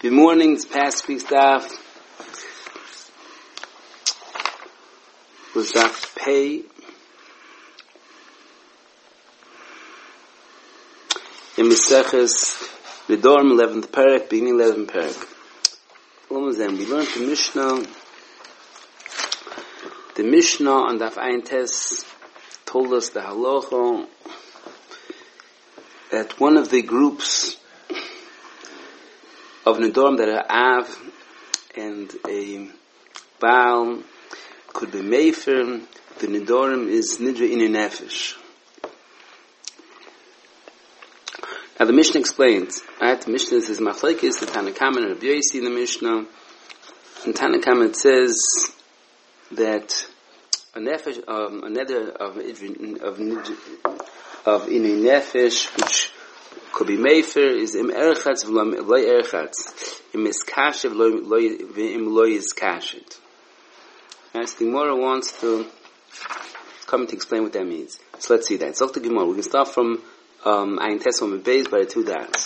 Good morning, it's past week's daf. Was daf pay in Meseches Nedorim 11th parak, beginning 11th parak. We learned the Mishnah. The Mishnah on daf Ayin Tes told us the halacha that one of the groups of Nedorim that are Av and a Baal could be Mefer. The Nedorim is Nidra in Nefesh. Now the Mishnah explains, right? The Mishnah says Machlekes, the Tanakam and Rabbi Yosi in the Mishnah. In Tanakam it says that a Nefesh, a Neder of Inei Nefesh, which could be Mefer, is Im Erchatz v'lo Erchatz, Im Iskashev v'im lo Iskashet. As the Gemara wants to come to explain what that means. So let's see that. So the Gemara, we can start from Ayin Tes Amud Beis by the two dots.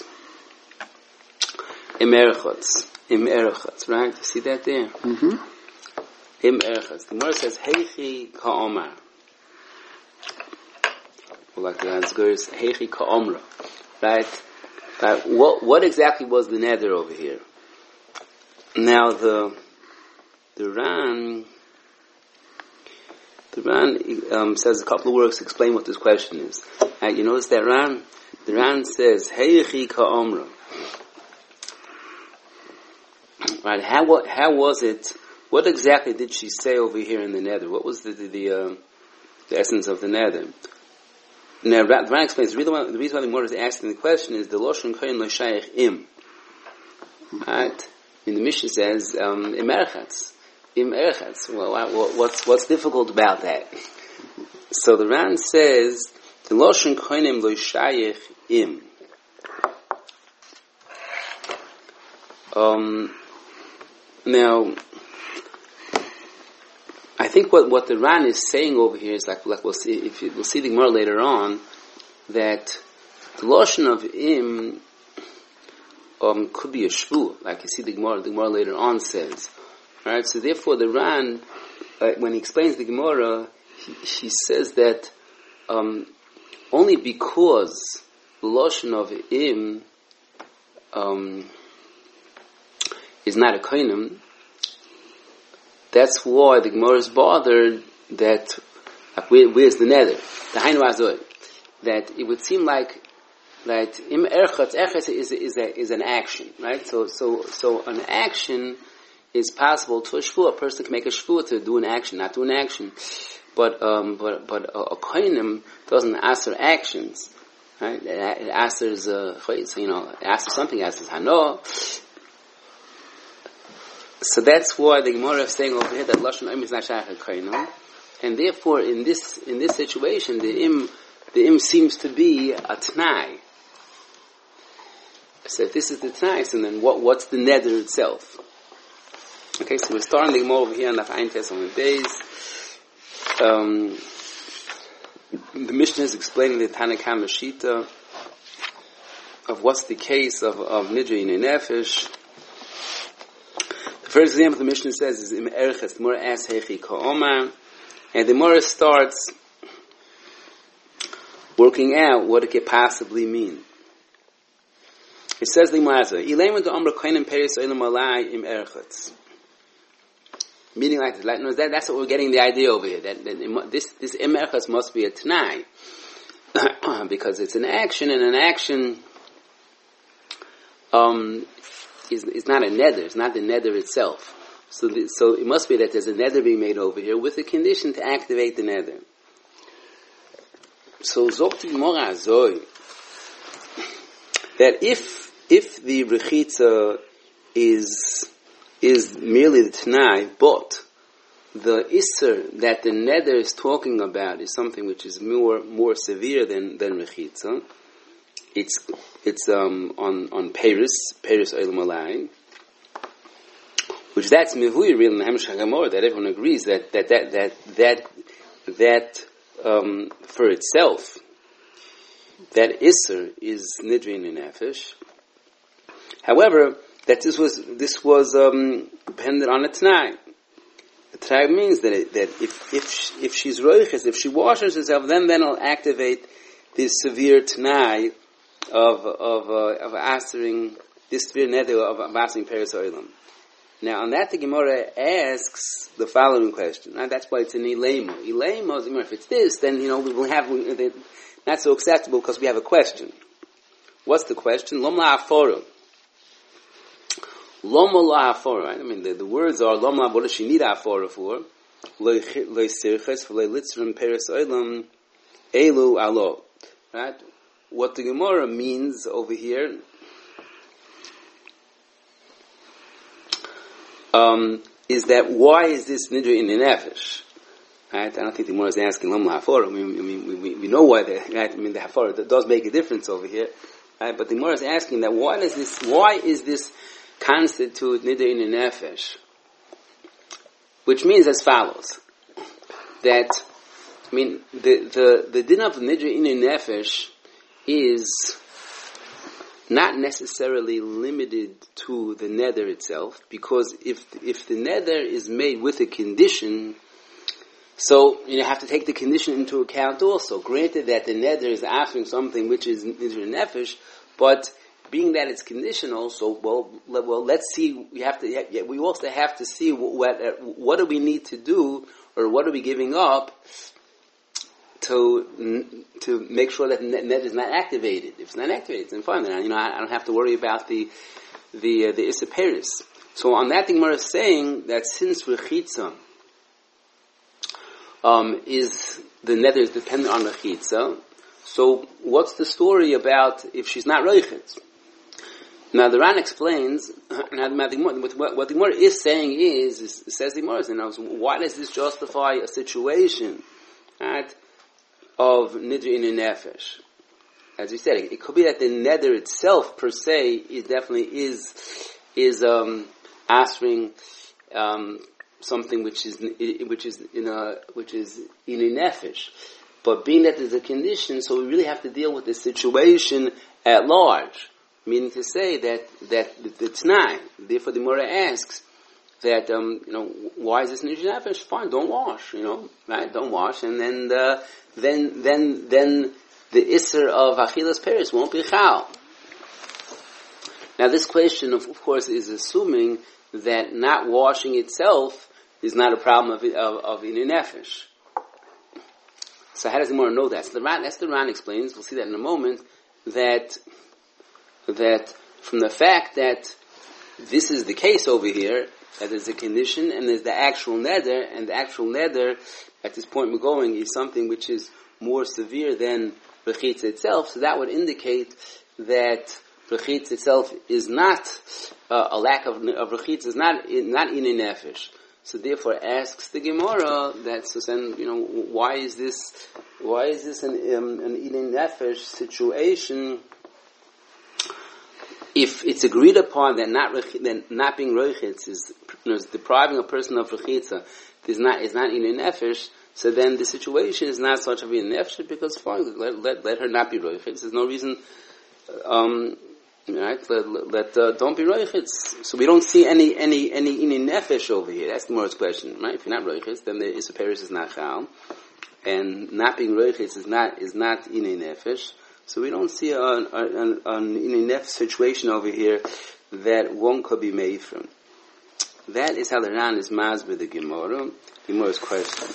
Im Erchatz, right? You see that there? Mm-hmm. Im Erchatz. The Gemara says Heichi Ka'omar. Like the answer is Heichi Ka'omra. Right? What exactly was the neder over here? Now the Ran says a couple of words to explain what this question is. You notice that Ran? The Ran says Heichi Ka'omra. Right? How was it? What exactly did she say over here in the neder? What was the essence of the neder? Now, the Ran explains the reason why the Gemara is asking the question is the Lashon Kohen lo Shaykh Im. Right? And the Mishnah says Im Erchatz. Im Erchatz. Well, what's difficult about that? So the Ran says the Lashon Kohen lo Shaykh Im. Now, I think what the Ran is saying over here is like we'll see we'll see the Gemara later on that the Lashon of Im could be a shvu, like you see the Gemara later on says. Alright, so therefore the Ran, when he explains the Gemara, he says that only because the Lashon of Im is not a kohenim, that's why the Gemara is bothered that where's the neder? The Hainu Azoi. That it would seem like that Im Erchatz is an action, right? So an action is possible to a shvuah. A person can make a shvuah to do an action, not do an action. But a kohenim doesn't answer actions, right? It answers it answers something, it answers hano. So that's why the Gemara is saying over here that Lashon Im is not Shaykh HaKohenim, and therefore in this situation the Im seems to be a T'nai. So if this is the T'nai, so then what's the neder itself? Okay, so we're starting the Gemara over here on the Ayin Tes Amud Beis. The Mishnah is explaining the Tanakam Shita of what's the case of Nidra in Nefesh. The first example the Mishnah says is Im Erchatz. The Gemara asks Heichi Ka'omar, and the Gemara starts working out what it could possibly mean. It says the Gemara, Ileiman to Amra Kohenim Peris Olam Alai Im Erchatz. Meaning like this. That's what we're getting the idea over here. That this Im Erchatz must be a T'nai. Because it's an action, and an action is not a neder. It's not the neder itself. So it must be that there's a neder being made over here with a condition to activate the neder. So Zokti Gemara Azoi that if the rechitza is merely the T'nai, but the Isser that the neder is talking about is something which is more severe than rechitza. It's on Paris Olam Alai, which that's Mivuy real in the Hamish HaGamor, that everyone agrees that for itself, that Isser is Nidrin in Nefesh. However, that this was dependent on a t'nai. The t'nai means that if she's roiches, if she washes herself, then it'll activate this severe t'nai of answering this severe neder of answering Peres Olam. Now, on that, the Gemara asks the following question. Right? That's why it's an ilema. Ilema is, if it's this, then, we will have, not so acceptable because we have a question. What's the question? Lom la'aforu. Lom la'aforu, right? I mean, the words are, Lom la'aforu, what does she need aforu for? Lo sirches, lo litzrim Peres Olam, elu alo. Right? What the Gemara means over here is that why is this nidra in the nefesh? Right? I don't think the Gemara is asking Lam LaHafora. We know why the Hafora does make a difference over here. Right? But the Gemara is asking that why is this constitute nidra in the nefesh? Which means as follows. That, the din of nidra in the nefesh is not necessarily limited to the neder itself, because if the neder is made with a condition, so you have to take the condition into account also. Granted that the neder is offering something which is nidra nefesh, but being that it's conditional, so well, let's see. We also have to see what do we need to do, or what are we giving up to make sure that net is not activated. If it's not activated, then fine. Then I don't have to worry about the Issa Peres. So on that, the Gemara is saying that since Rechitza is the nether is dependent on Rechitza, so what's the story about if she's not Reichitz? Now the Ran explains. What the Gemara is saying says the Gemara, why does this justify a situation, right, of nidra in a nefesh? As you said, it could be that the neder itself per se is definitely answering something which is in a nefesh. But being that there's a condition, so we really have to deal with the situation at large. Meaning to say that it's not. Therefore, the Gemara asks that why is this nidra nefesh? Fine, don't wash. Right? Don't wash, and then the Isser of Achilas Peres won't be Chal. Now this question, of course, is assuming that not washing itself is not a problem of Inin Nefesh. So how does the Gemara know that? So the Ran explains, we'll see that in a moment, that from the fact that this is the case over here, that there's a condition and there's the actual neder, and the actual neder, at this point we're going, is something which is more severe than Rechitza itself, so that would indicate that Rechitza itself is not, a lack of Rechitza is not in a nefesh. So therefore asks the Gemara that, so then, why is this an in nefesh situation if it's agreed upon that not being Rechitz is depriving a person of Rechitza is not in a nefesh, so then the situation is not such of a nefesh, because fine, let her not be roichitz. There's no reason, right? Don't be roichitz. So we don't see any nefesh over here. That's the Gemara's question, right? If you're not roichitz, then the Issa Peres is not chal, and not being roichitz is not in a nefesh. So we don't see an in a nefesh situation over here that one could be made from. That is how the Ran is masber the Gemara. Gemara's question.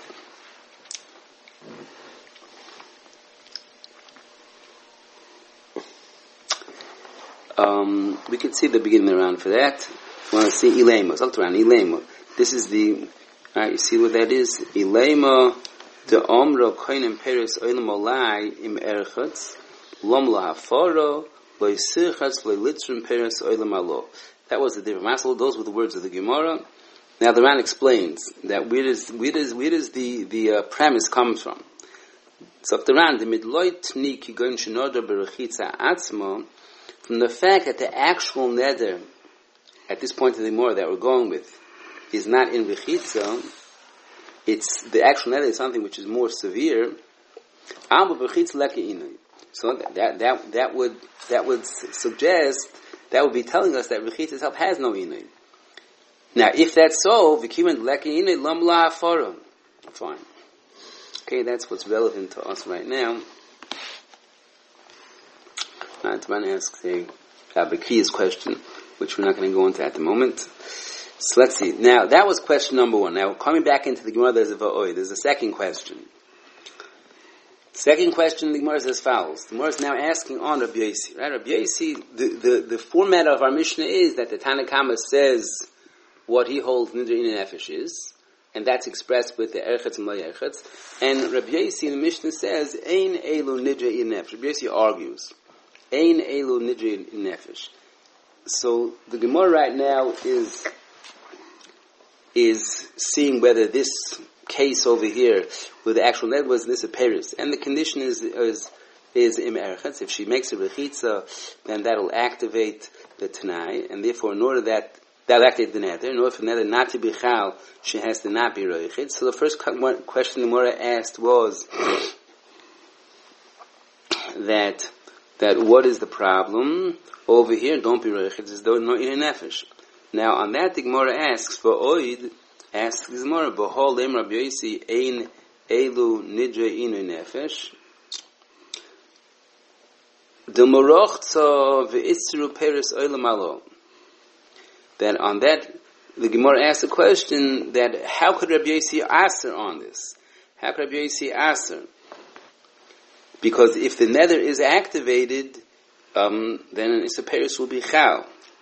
We could see the beginning around for that. We want to see Ilema. It's around Ilema. This is the, alright, you see what that is? Ilema, the Omra Koinem Peres Olam Olai im Erchatz, Lom LaHafara, Lo Yisirchatz, Lo Litzrim Peres Olam Alo. That was the different masal. Those were the words of the Gemara. Now the Ran explains that where does the premise comes from? So the Ran, the Midloit Tni Kigoim Shenoda Berechitza Atzma, from the fact that the actual neder, at this point of the Gemara that we're going with, is not in Rechitza, it's the actual neder is something which is more severe. So that would suggest that would be telling us that Rechitza itself has no inay. Now, if that's so, V'kivan Leki inay lam la afarim. Fine. Okay, that's what's relevant to us right now. Taman asks a Bakriya's question, which we're not going to go into at the moment. So let's see. Now, that was question number one. Now, coming back into the Gemara, there's a second question. Second question, the Gemara is as follows. The Gemara is now asking on Rabbi Yossi. Right? Rabbi Yossi, the format of our Mishnah is that the Tanna Kama says what he holds Nidra in Nefesh is, and that's expressed with the Erchetz and Lo Erchetz. And Rabbi Yossi in the Mishnah says, Ein Elu Nidra in Nefesh. Rabbi Yossi argues, Ein Elu Nidra in Nefesh. So the Gemara right now is seeing whether this case over here with the actual net was this a Paris, and the condition is im Erchetz. If she makes a Rechitza, then that'll activate the Tanai, and therefore in order that'll activate the nether. In order for the nether not to be Chal, she has to not be Reichit. So the first question the Gemara asked was that what is the problem over here? Don't be Reichit. There's no in Nefesh. Now on that the Gemara asks for Oid. Asks the Gemara, B'hol Leim Rabbi Yossi Ein Elu Nidre Inu Nefesh D'Morochza V'Itzru Peres Olam Alo. That on that, the Gemara asks the question that how could Rabbi Yossi answer on this? How could Rabbi Yossi answer? Because if the nether is activated, then Issa Peres will be Chal.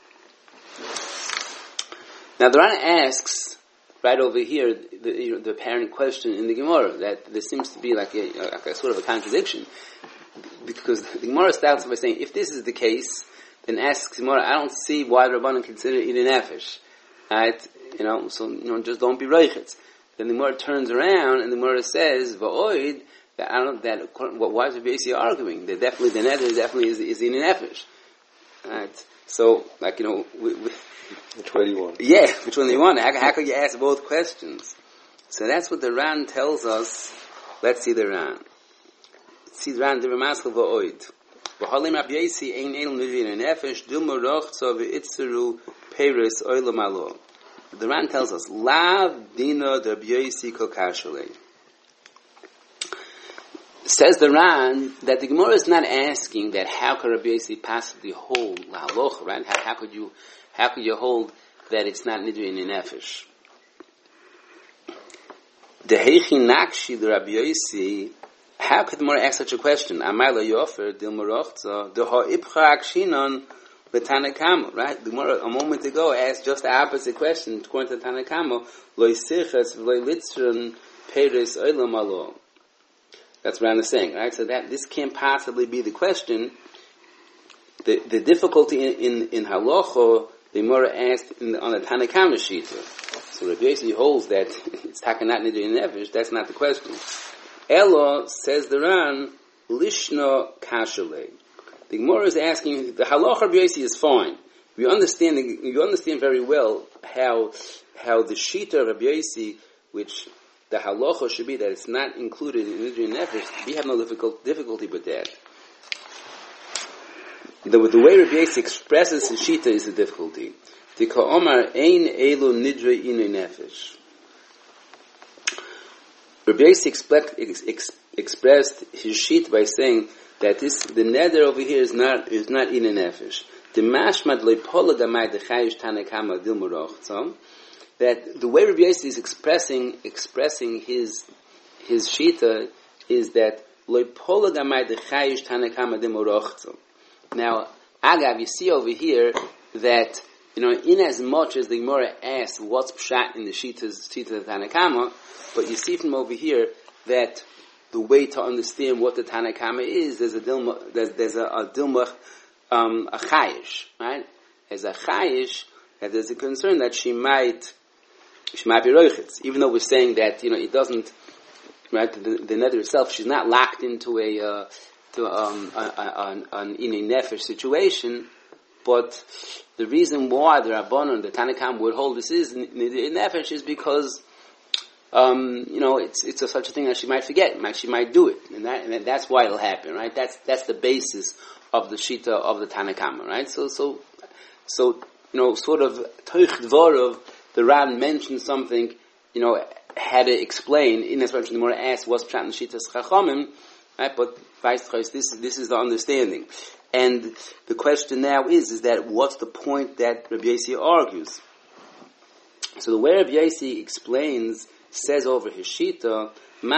Now the Rana asks, right over here, the apparent question in the Gemara, that there seems to be like a sort of a contradiction. Because the Gemara starts by saying, if this is the case, then asks Gemara, I don't see why the Rabbanan consider it in Nefesh. Right? So just don't be Reichitz. Then the Gemara turns around and the Gemara says, Va'oid, why is Rabbi Yossi arguing? That definitely the nether is in Nefesh. Right? So, which one do you want? Yeah, which one do you want? How could you ask both questions? So that's what the Ran tells us. Let's see the Ran. See the Ran, the Ramaskal va'oid. V'halim Rabbi Yossi ein el nidrin in nefesh, dilma rochza v'itzeru peres oilam alo. The Ran tells us, Lav dina Rabbi Yossi kol kashalei. Says the Ran that the Gemara is not asking that how could Rabbi Yossi possibly hold la halacha, right? How could you hold that it's not nidrin in nefesh? Dehechi nakshi the Rabbi Yossi. How could the Gemara ask such a question? Amar lo yofer dilma rochza deha ipcha akshinon v'Tanna Kama. Right? The Gemara a moment ago asked just the opposite question according to Tanna Kama. Lo yisichas v'lo litzron peres olam alo. That's what I'm saying, right? So that this can't possibly be the question. The difficulty in halacha, the Gemara asked on the Tanna Kama shita. So Rabbi Yossi holds that it's takanat nidrin nefesh. That's not the question. Elo says the Ran lishna kashalei. The Gemara is asking the halacha Rabbi Yossi is fine. You understand very well how the shita of Rabbi Yossi, which the halacha should be that it's not included in nidrin nefesh. We have no difficulty with that. The way Rabbi Yossi expresses his shita is the difficulty. The ka'omar ein elu nidre inu nefesh. Rabbi Yossi expressed his shita by saying that the nether over here is not inu nefesh. The mashmad leipola damai dechayish Tanna Kama dilma rochza. That the way Rabbi Yossi is expressing his shita is that leipola damai dechayish Tanna Kama dilma rochza. Now, Agav, you see over here that, in as much as the Gemara asks what's pshat in the shita of Tanna Kama, but you see from over here that the way to understand what the Tanna Kama is, there's a dilma a chayish, right? As a chayish, that there's a concern that she might be roichitz, even though we're saying that, it doesn't, right, the nether itself, she's not locked into an inei nefesh situation, but the reason why the Rabbanon, the Tanna Kama would hold this is in nefesh is because, it's such a thing that she might forget, she might do it, and that's why it'll happen, right? That's the basis of the shita of the Tanna Kama, right? So So, sort of, Toich Dvorov, the Ran mentioned something, had to explain, in this version, the Gemara asked, what's Pshat Neshitas Chachamim, right? But, this is the understanding. And the question now is that what's the point that Rabbi Yossi argues? So the way Rabbi Yossi explains, says over his Shita,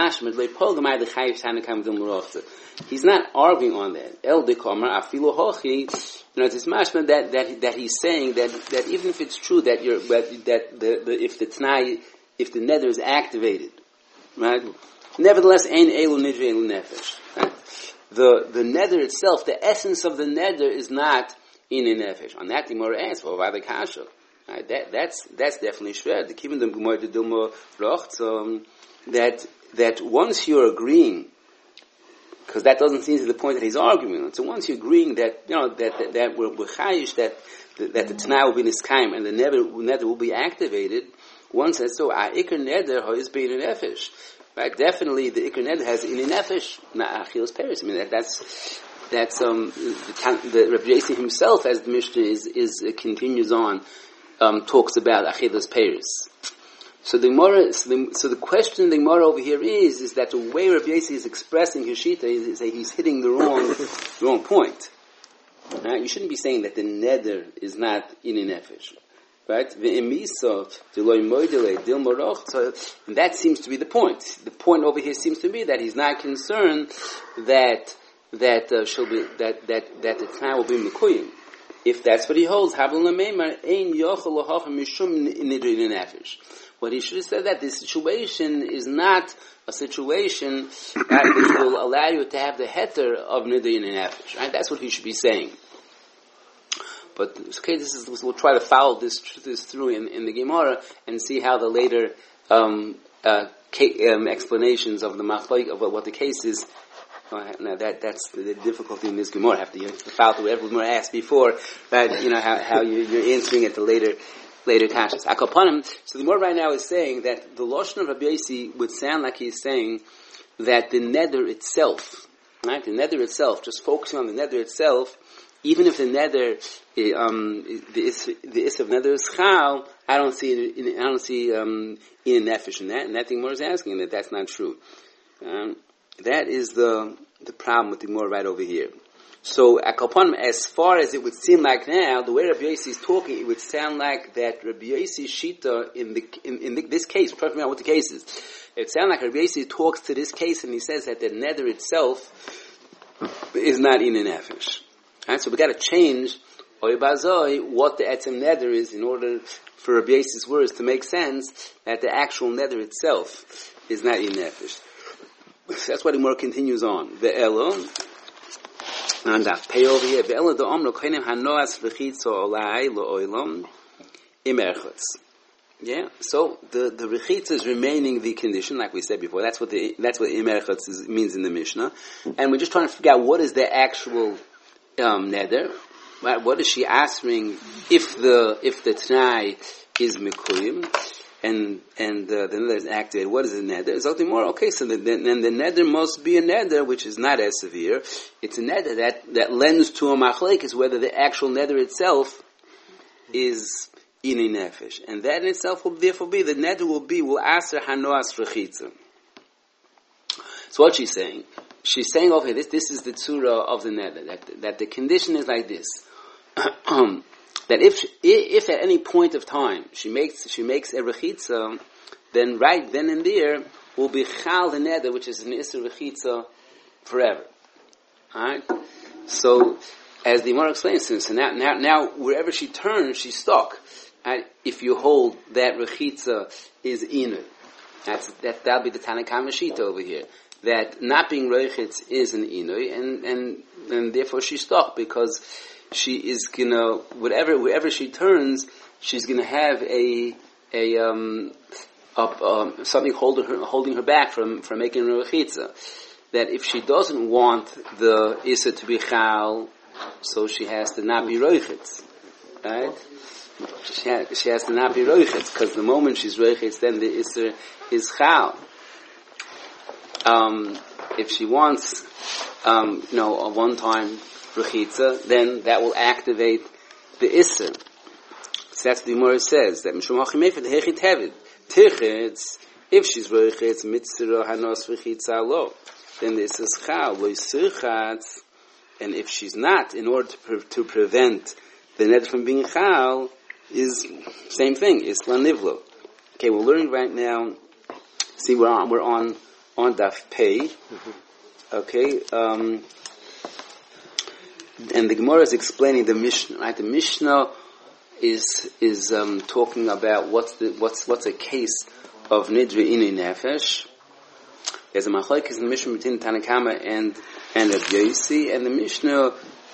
he's not arguing on that. El dekamar afilu hochi. It's mashma that he's saying that even if it's true that if the Tanai, if the nether is activated, right? Nevertheless, ein elu nidre elu nefesh. Right? The nether itself, the essence of the nether is not in a nefesh. On that, the Gemara asks for v'avei kasha. Right? That's definitely shver. The kivin dem Gemara de Dilma rocht that once you're agreeing, because that doesn't seem to the point that he's arguing on. So once you're agreeing that that we're chayish that the Tanai will be niskayim and the nether will be activated, one says so. Ikar nether is being an nefesh. Right? Definitely, the Ikar Neder has in nefesh, not Achilas Peres. I mean, that's the Rabbi Yossi himself, as the Mishnah continues on, talks about Achilas Peres. So the question in the Gemara over here is that the way Rabbi Yossi is expressing his Shita is that he's hitting the wrong point. Right? You shouldn't be saying that the Neder is not in nefesh. Right? And that seems to be the point. The point over here seems to be that he's not concerned that the Tanai will be Mekuyim. If that's what he holds, what he should have said that this situation is not a situation which will allow you to have the heter of Nidri in Nefesh. Right? That's what he should be saying. But okay, we'll try to follow this through in the Gemara and see how the later explanations of the machlok of what the case is. Now that's the difficulty in this Gemara. You have to follow through whatever Gemara asked before, right? How you're answering at the later kashas. Akapanim. So the Gemara right now is saying that the lashon of Rabbi Yossi would sound like he's saying that the nether itself, right? The nether itself, just focusing on the nether itself. Even if the nether, the is of nether is chal, I don't see in a nefesh in that. And that thing Gemara is asking that that's not true. That is the problem with the Gemara right over here. So, as far as it would seem like now, the way Rabbi Yossi is talking, it would sound like that Rabbi Yossi's shita in this case. We're talking about what the case is. It would sound like Rabbi Yossi talks to this case and he says that the nether itself is not in a nefesh. Right, so we got to change what the etzem nether is in order for Rabbi Yossi's words to make sense that the actual nether itself is not in nefesh. That's why the Gemara continues on. The elo and that pay over here. The elo the omro koinem hanoas v'chitzo olai lo'olam imerchutz. Yeah, so the rechitza is remaining the condition, like we said before. That's what imerchutz means in the Mishnah, and we're just trying to figure out what is the actual neder. Right? What is she answering if the Tanai is Mekuyim and the neder is activated? What is the neder? It's something more. Okay, so then the neder must be a neder which is not as severe. It's a neder that lends to a machlekes whether the actual neder itself is in a nefesh, and that in itself will therefore be the neder will aser hanoas rechitza. So what she's saying. She's saying, okay, this is the tzura of the neder, that the condition is like this, that if at any point of time she makes a rechitza, then right then and there will be chal the neder, which is an isser rechitza forever. Alright? So, as the Gemara explains, so now wherever she turns, she's stuck. Right? If you hold that rechitza is inu, that'll be the Tanna Kama Shita over here. That not being roichitz is an inui, and therefore she's stuck because she is gonna wherever she turns, she's gonna have something holding her back from making roichitza. That if she doesn't want the issa to be chal, so she has to not be roichitz, right? She has to not be roichitz because the moment she's roichitz, then the issa is chal. If she wants, a one-time rechitza, then that will activate the Isser. So that's what the Gemara says, that Mishum Achim Mefer, the Hechit Hevid. Tirchitz, if she's Roichetz, Mitzvah Hanos V'chitza Lo, then the Isser is Chal, Lo Yisirchatz, and if she's not, in order to prevent the neder from being Chal, is same thing, is Lanivlo. Okay, we're learning right now, see, we're on Daf Pei, okay, and the Gemara is explaining the Mishnah, right? The Mishnah is talking about what's a case of Nidra Inui Nefesh. There's a machlokes in the Mishnah between Tanakama and Reb Yosi, and the Mishnah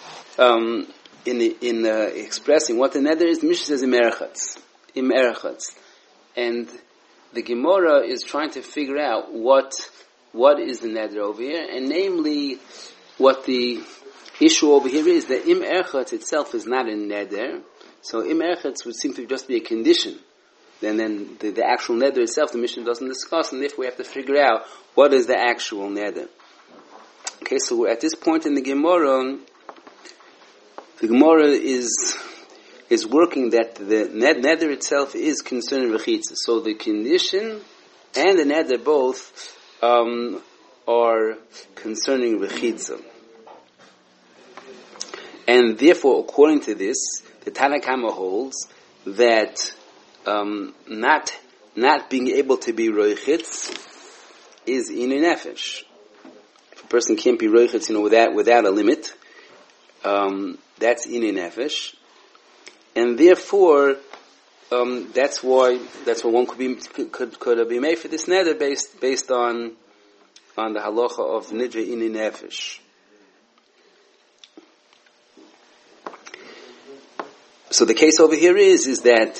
in expressing what the neder is, the Mishnah says im erchatz, and the Gemara is trying to figure out what is the neder over here, and namely what the issue over here is that im erchatz itself is not a neder, so im erchatz would seem to just be a condition. Then the actual neder itself, the Mishnah doesn't discuss, and therefore we have to figure out what is the actual neder. Okay, so we're at this point in the Gemara. The Gemara is working that the neder itself is concerning rechitza. So the condition and the neder both are concerning rechitza. And therefore, according to this, the Tanakama holds that not being able to be roichitz is inui nefesh. If a person can't be roichitz, without a limit, that's inui nefesh, and therefore that's why one could be made for this neder based on the halacha of nidra inui nefesh. So the case over here is that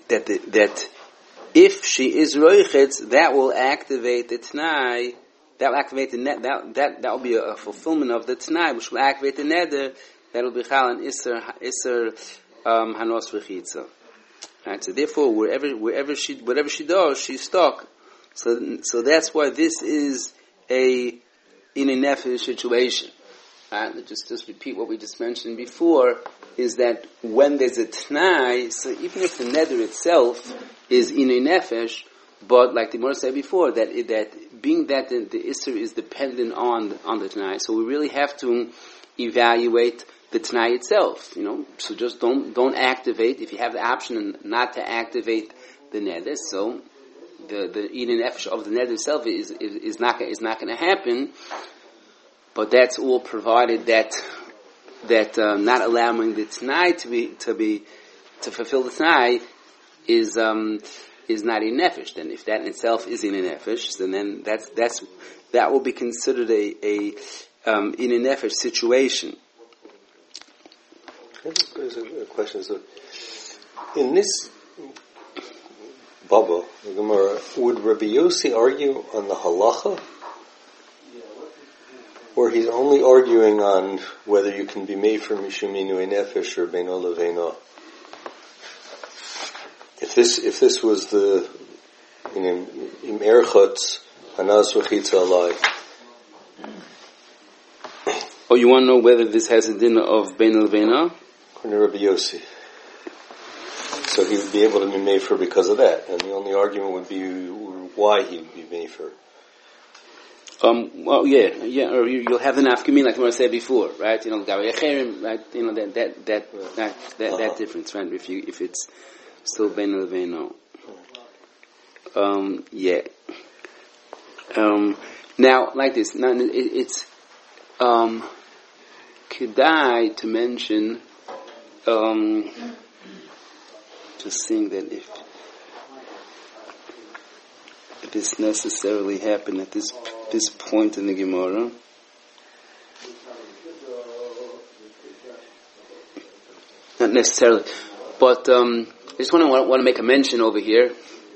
if she is roichetz, that will activate the t'nai. That will activate the net. That will be a fulfillment of the t'nai, which will activate the neder. That will be chal and iser hanos v'chitza. Right. So therefore, whatever she does, she's stuck. So that's why this is a inui nefesh situation. Right. Just repeat what we just mentioned before. Is that when there's a t'nai, so even if the neder itself is inui nefesh, but like the Gemara said before, that being that the isser is dependent on the t'nai, so we really have to evaluate the t'nai itself. So just don't activate if you have the option not to activate the neder. So the inui nefesh of the neder itself is not going to happen. But that's all provided that not allowing the t'nai to fulfill the t'nai is not in nefesh. Then if that in itself is in a nefesh, then that will be considered a in a nefesh situation. There's a question. So in this bubble, the Gemara, would Rabbi Yossi argue on the halacha? Or he's only arguing on whether you can be made for mishum inui nefesh or beino leveino. If this was the im erchatz hanas v'chitza alai. Oh, you want to know whether this has a dinner of beino leveino? According to Rabbi Yossi. So he would be able to be made for because of that, and the only argument would be why he would be made for. Well, yeah, or you'll have the nafkamin like I said before, right? Right? That difference, right? If it's still beino leveino. Yeah. Now, like this, now it's kedai to mention, just seeing that if this necessarily happened at this point in the Gemara. Not necessarily, but I just want to make a mention over here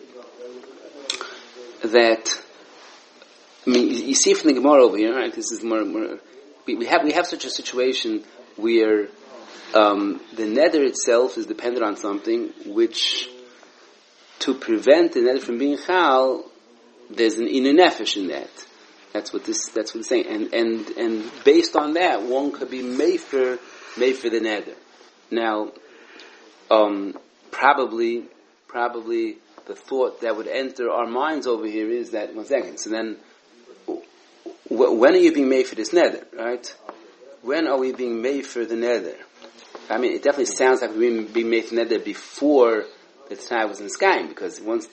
that you see from the Gemara over here, right? This is more we have such a situation where the neder itself is dependent on something which, to prevent the neder from being chal, there's an inui nefesh in that. That's what it's saying. And based on that, one could be made for the neder. Now, probably the thought that would enter our minds over here is that, one second, so then, when are you being made for this nether, right? When are we being made for the nether? I mean, it definitely sounds like we're being made for the nether before the Tanai was in Skyim, because once,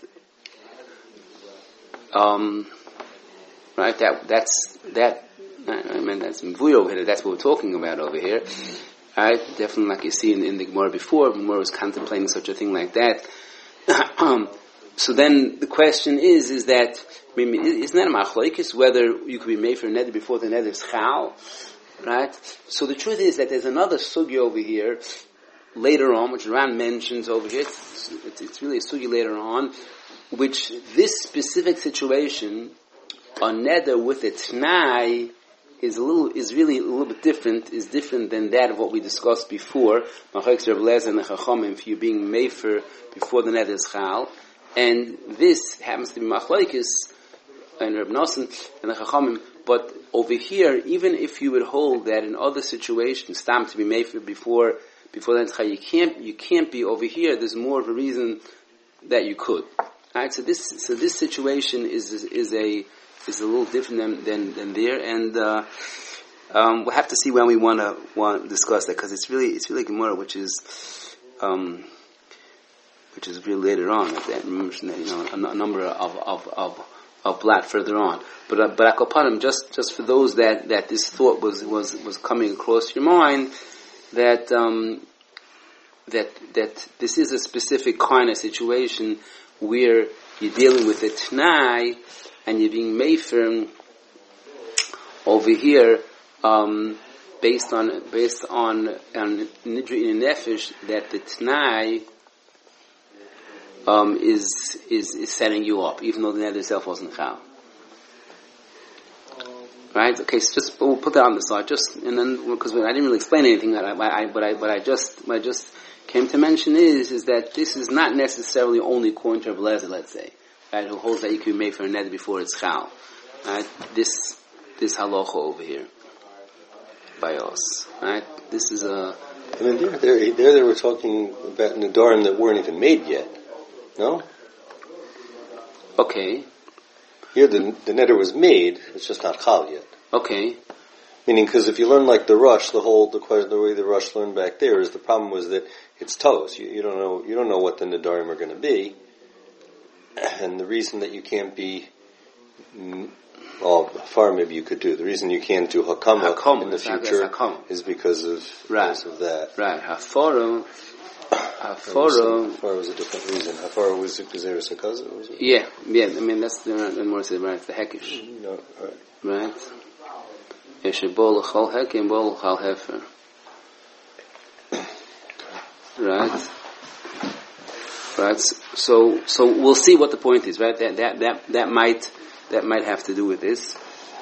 right, that's Mvuy over here, that's what we're talking about over here. Right? Definitely like you see in the Gemara before, Gemara was contemplating such a thing like that. So then the question is that, I mean, isn't that a machlokes whether you could be made for a nether before the nether is chal? Right? So the truth is that there's another sugya over here later on, which Ran mentions over here. It's really a sugya later on, which this specific situation, a nether with a t'nai, is really a little bit different, is different than that of what we discussed before. Machlokes Reb Eliezer and the Chachamim, if you're being mefer before the nether is chal. And this happens to be machlokes and Reb Nosson and the Chachamim. But over here, even if you would hold that in other situations, stam to be mefer before the you can't be over here. There's more of a reason that you could. Alright, so this situation is a little different than there, and we'll have to see when we want to discuss that, because it's really Gemara, which is really later on. That a number of blat further on. But Akopanim, just for those that this thought was coming across your mind, that this is a specific kind of situation where you're dealing with a t'nai and you're being mefer over here based on nidri in nefesh, that the t'nai is setting you up, even though the nether itself wasn't chal. Right? Okay, so we'll put that on the side, and then, because I didn't really explain anything that what I just came to mention is that this is not necessarily only according to Reb Eliezer, let's say, right, who holds that you can be made for a nether before it's chal. Right? This halacha over here by us. Right? This is a. I mean, there they were talking about nedarim that weren't even made yet. No? Okay. Here the nether was made, it's just not chal yet. Okay. Meaning, because if you learn like the Rush, the way the Rush learned back there is the problem was that it's toes. You don't know what the nedarim are going to be, and the reason that you can't be, far maybe you could do. The reason you can't do hakama in the future is because of that. Right. Hafara was a different reason. Hafara was because there was a cousin. Yeah. I mean that's the more said, right? The hekish. No, right. Yeshebol chal hekim bol chal hefer. Right. So we'll see what the point is, right? That might have to do with this.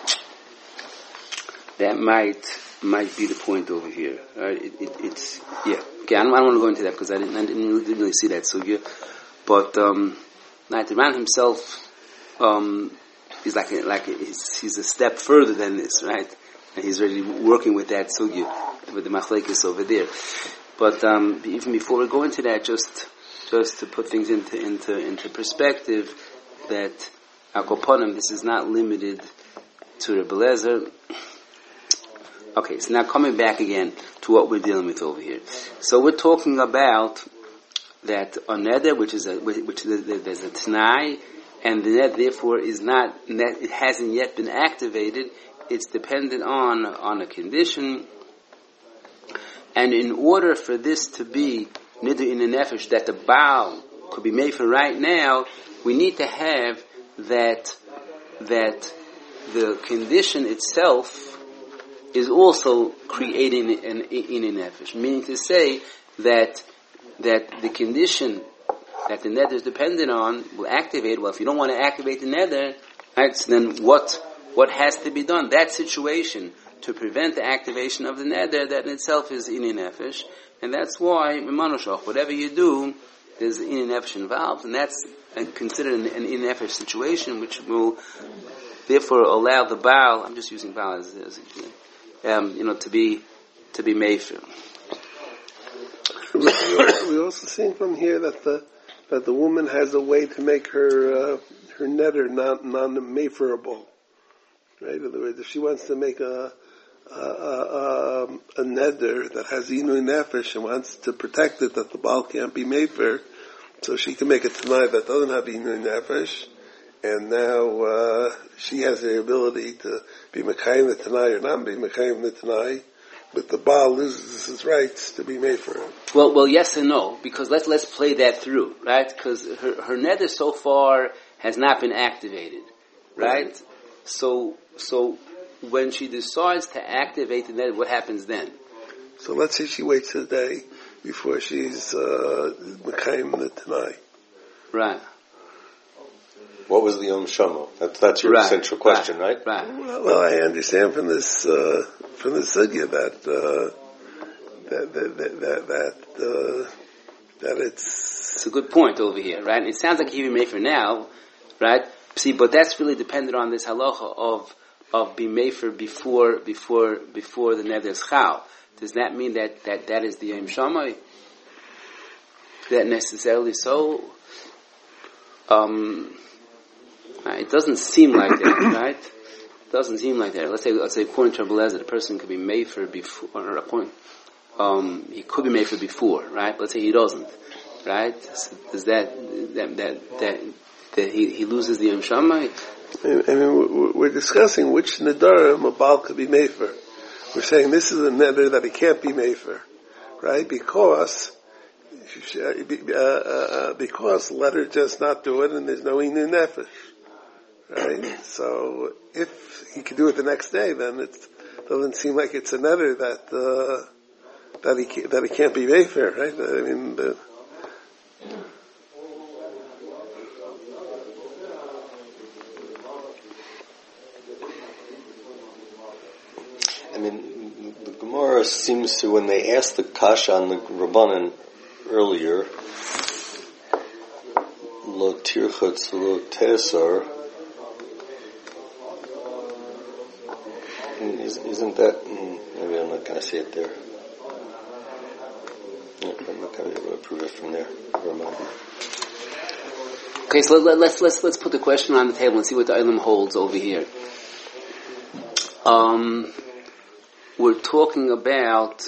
That might be the point over here. Right? It's yeah. Okay, I don't want to go into that because I didn't really see that. So yeah, but the man himself is he's a step further than this, right? And he's already working with that sugya, with the machlekes over there. But even before we go into that, just to put things into perspective, that Akoponim, this is not limited to Reb Eliezer. Okay, so now coming back again to what we're dealing with over here. So we're talking about that a neder, which there's a t'nai, and the neder therefore it hasn't yet been activated. It's dependent on a condition, and in order for this to be nidr in a nefesh, that the Baal could be made for right now, we need to have that the condition itself is also creating in a nefesh, meaning to say that the condition that the nether is dependent on will activate. Well, if you don't want to activate the nether, right, so then what has to be done? That situation to prevent the activation of the nether, that in itself is in a nefesh, and that's why Mimanoshach, whatever you do, there's in a nefesh involved, and that's considered an in nefesh situation, which will therefore allow the Baal. I'm just using Baal as to be made for. we also seen from here that the woman has a way to make her neder non-meferable. Right? In other words, if she wants to make a neder that has inui nefesh and wants to protect it, that the baal can't be mefer, so she can make a tanai that doesn't have inui nefesh, and now she has the ability to be mekayim the tanai or not be mekayim the tanai, but the baal loses his rights to be mefer. Well, yes and no, because let's play that through, right? Because her neder so far has not been activated, right? So when she decides to activate the neder, what happens then? So let's say she waits a day before she's mekayim the tanai. Right. What was the Yom Shamo? That's your central question, right? Right. Well, I understand from this sugya that it's a good point over here, right? It sounds like you made for now, right? See, but that's really dependent on this halacha of be mefer before the neder is chal. Does that mean that is the Yom Shammai? That necessarily so? It doesn't seem like that, right? It doesn't seem like that. Let's say according to Rabbi Eliezer, the person could be mefer before, or he could be mefer before, right? But let's say he doesn't, right? So does that he loses the Yom Shammai? I mean, we're discussing which nedarim a baal could be mefer. We're saying this is a neder that it can't be mefer, right? Because let her just not do it, and there's no inu nefesh, right? So if he can do it the next day, then it doesn't seem like it's a neder that he can't be mefer, right? I mean. The Gemara seems to, when they asked the kasha on the Rabbanan earlier, lo tirchutz lo tesar, isn't that, maybe I'm not going to say it there. I'm not going to be able to prove it from there. Okay, so let's put the question on the table and see what the Olam holds over here. We're talking about,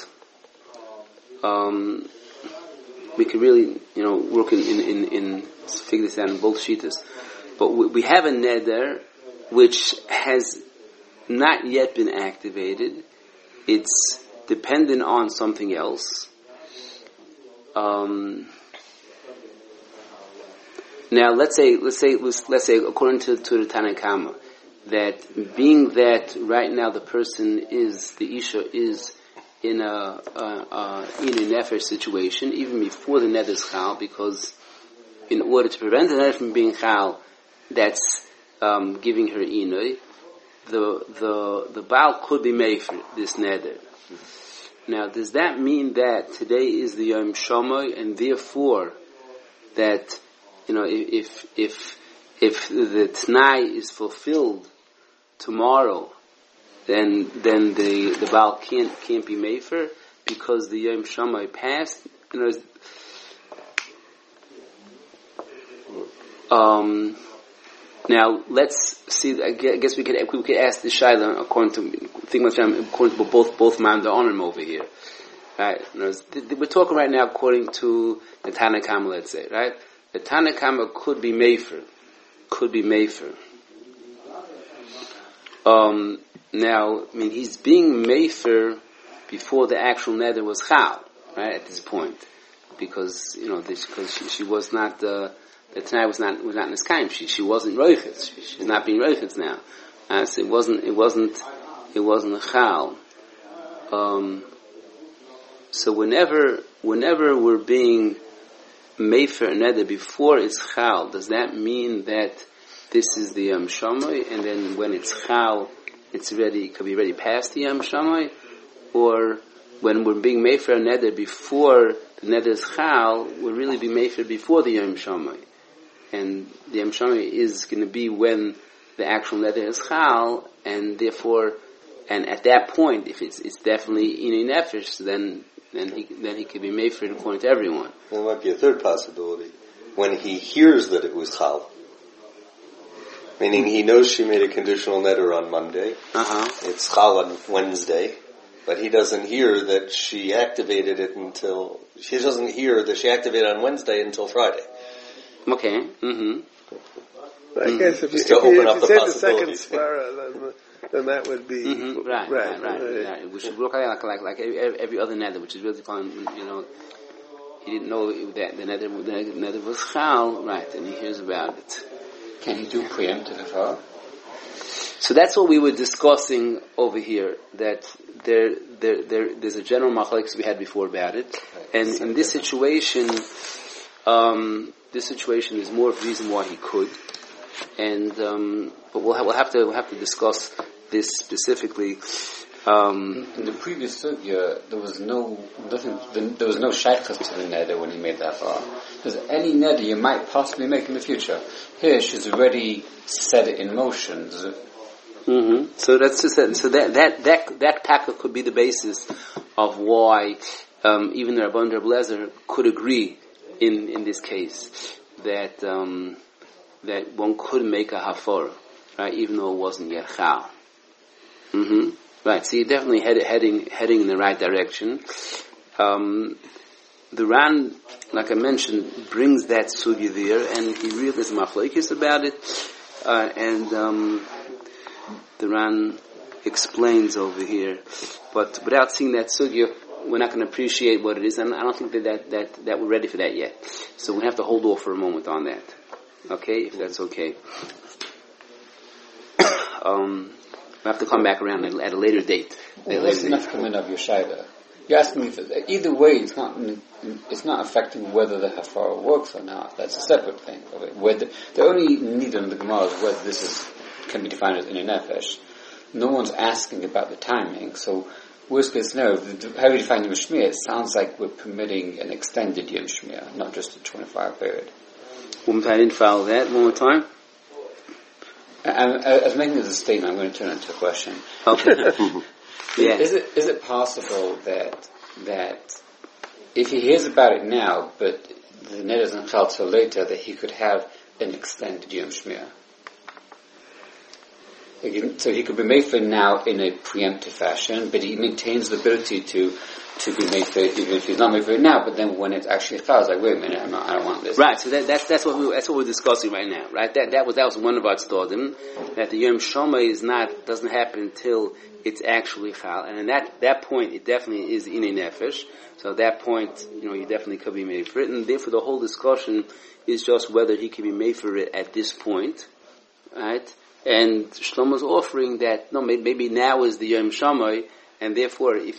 we could really, work in figure this out in both shitas. But we have a neder which has not yet been activated. It's dependent on something else. Now, let's say, according to the Tanna Kama, that being that right now the isha is in a nefesh situation, even before the neder is chal, because in order to prevent the neder from being chal, that's giving her inui. The baal could be made for this neder. Now, does that mean that today is the Yom Shammai, and therefore that if the T'nai is fulfilled tomorrow, then the Baal can't be mefer because the Yom Shammai passed? Now let's see. I guess we could ask the Shaila according to both Mam the Onim over here, right? We're talking right now according to the Tanna Kama, let's say, right? The Tanna Kama could be mefer. Now, he's being mefer before the actual neder was chal, right? At this point, because she was not the Tanai was not niskayim. She wasn't roichitz. She's not being roichitz now. So it wasn't a chal. So whenever we're being mefer neder before it's chal, does that mean that this is the Yom Shammai, and then when it's chal, could be ready past the Yom Shammai? Or when we're being mefer neder before the neder is chal, we're really being mefer before the Yom Shammai, and the Yom Shammai is going to be when the actual neder is chal, and therefore, and at that point, if it's definitely inei nefesh, then then he could be made for it according to everyone. There might be a third possibility. When he hears that it was chal, meaning he knows she made a conditional neder on Monday, it's chal on Wednesday, but he doesn't hear that she activated it she doesn't hear that she activated on Wednesday until Friday. Okay. Mm-hmm. I guess if you Just to open up the said the second possibilities. svara, then that would be Right. We should look at it like every other nether, which is really fun. He didn't know that the nether was chal, right? And he hears about it. Can he do preemptive hafara? So that's what we were discussing over here. That there's a general machlokes we had before about it, and in this situation, is more of a reason why he could. And but we'll have to discuss this specifically. In the previous sugya, there was no shaykhs to the neder when he made that hafara. There's any neder you might possibly make in the future. Here, she's already set it in motion. So that's just that. So that taka could be the basis of why even the Rabban Reb Lezer could agree in this case that that one could make a hafara, right, even though it wasn't yet chal. Right. So you're definitely heading in the right direction. The Ran, like I mentioned, brings that sugya there, and he really is machlokes about it, and the Ran explains over here. But without seeing that sugya, we're not going to appreciate what it is, and I don't think that we're ready for that yet. So we have to hold off for a moment on that. Okay, if that's okay. We have to come back around at a later date. That's enough coming of your shayla. You're asking me for that. Either way, it's not affecting whether the hafara works or not. That's a separate thing. Whether the only need in the Gemara is whether this can be defined as in a nefesh. No one's asking about the timing. So, worst case scenario, how we define Yom Shmiya, it sounds like we're permitting an extended Yom Shmiya, not just a 24-hour period. One more time, I didn't follow that. One more time. I was making this a statement. I'm going to turn it into a question. Okay. Yeah. Is it possible that if he hears about it now, but the net isn't chal till later, that he could have an extended Yom Shmiya? So he could be made for now in a preemptive fashion, but he maintains the ability to be made for it, even if he's not made for it now. But then when it's actually chal, it's like, wait a minute, I don't want this. Right. So that's what we're discussing right now. Right. That was one of our tzodim, that the Yom Shoma doesn't happen until it's actually chal, and at that point it definitely is in a nefesh. So at that point, you definitely could be made for it, and therefore the whole discussion is just whether he can be made for it at this point, right? And Shlomo's offering that maybe now is the Yom Shammai, and therefore if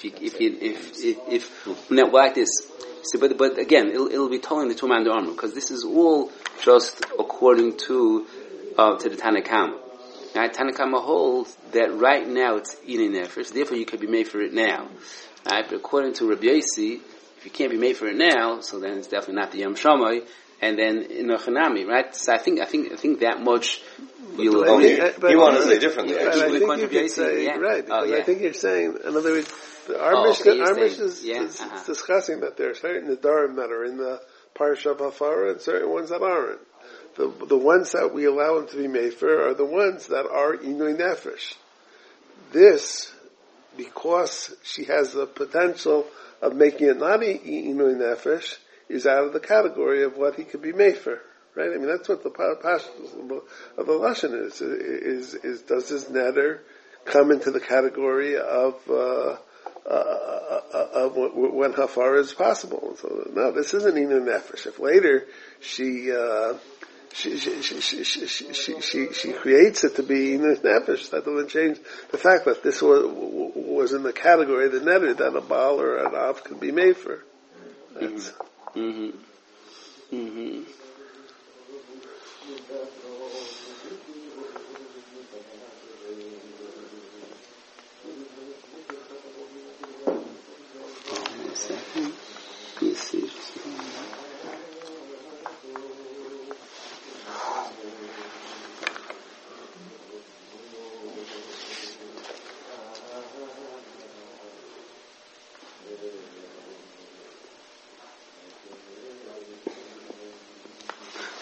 now like this. So, but again, it'll be totally the two-man armor, because this is all just according to the Tanakama. Now, Tanakama holds that right now it's in nefesh, therefore you could be made for it now. Right? But according to Rabbi Yossi, if you can't be made for it now, so then it's definitely not the Yom Shammai, and then in a Chanami, right? So I think that much. He wanted to say differently. I think you could say right, because I think you're saying, in other words, our Mishnah is discussing that there are certain Nedarim that are in the Parsha of Hafara and certain ones that aren't. The ones that we allow him to be made for are the ones that are Inui Nefesh. This, because she has the potential of making it not Inui Nefesh, is out of the category of what he could be made for. Right? I mean, that's what the Pashtus of the Lashon is does this neder come into the category of when Hafara is possible? So, no, this isn't Inu Nefesh. If later she creates it to be Inu Nefesh, that doesn't change the fact that this was in the category of the neder that a Baal or an Av could be made for. That's...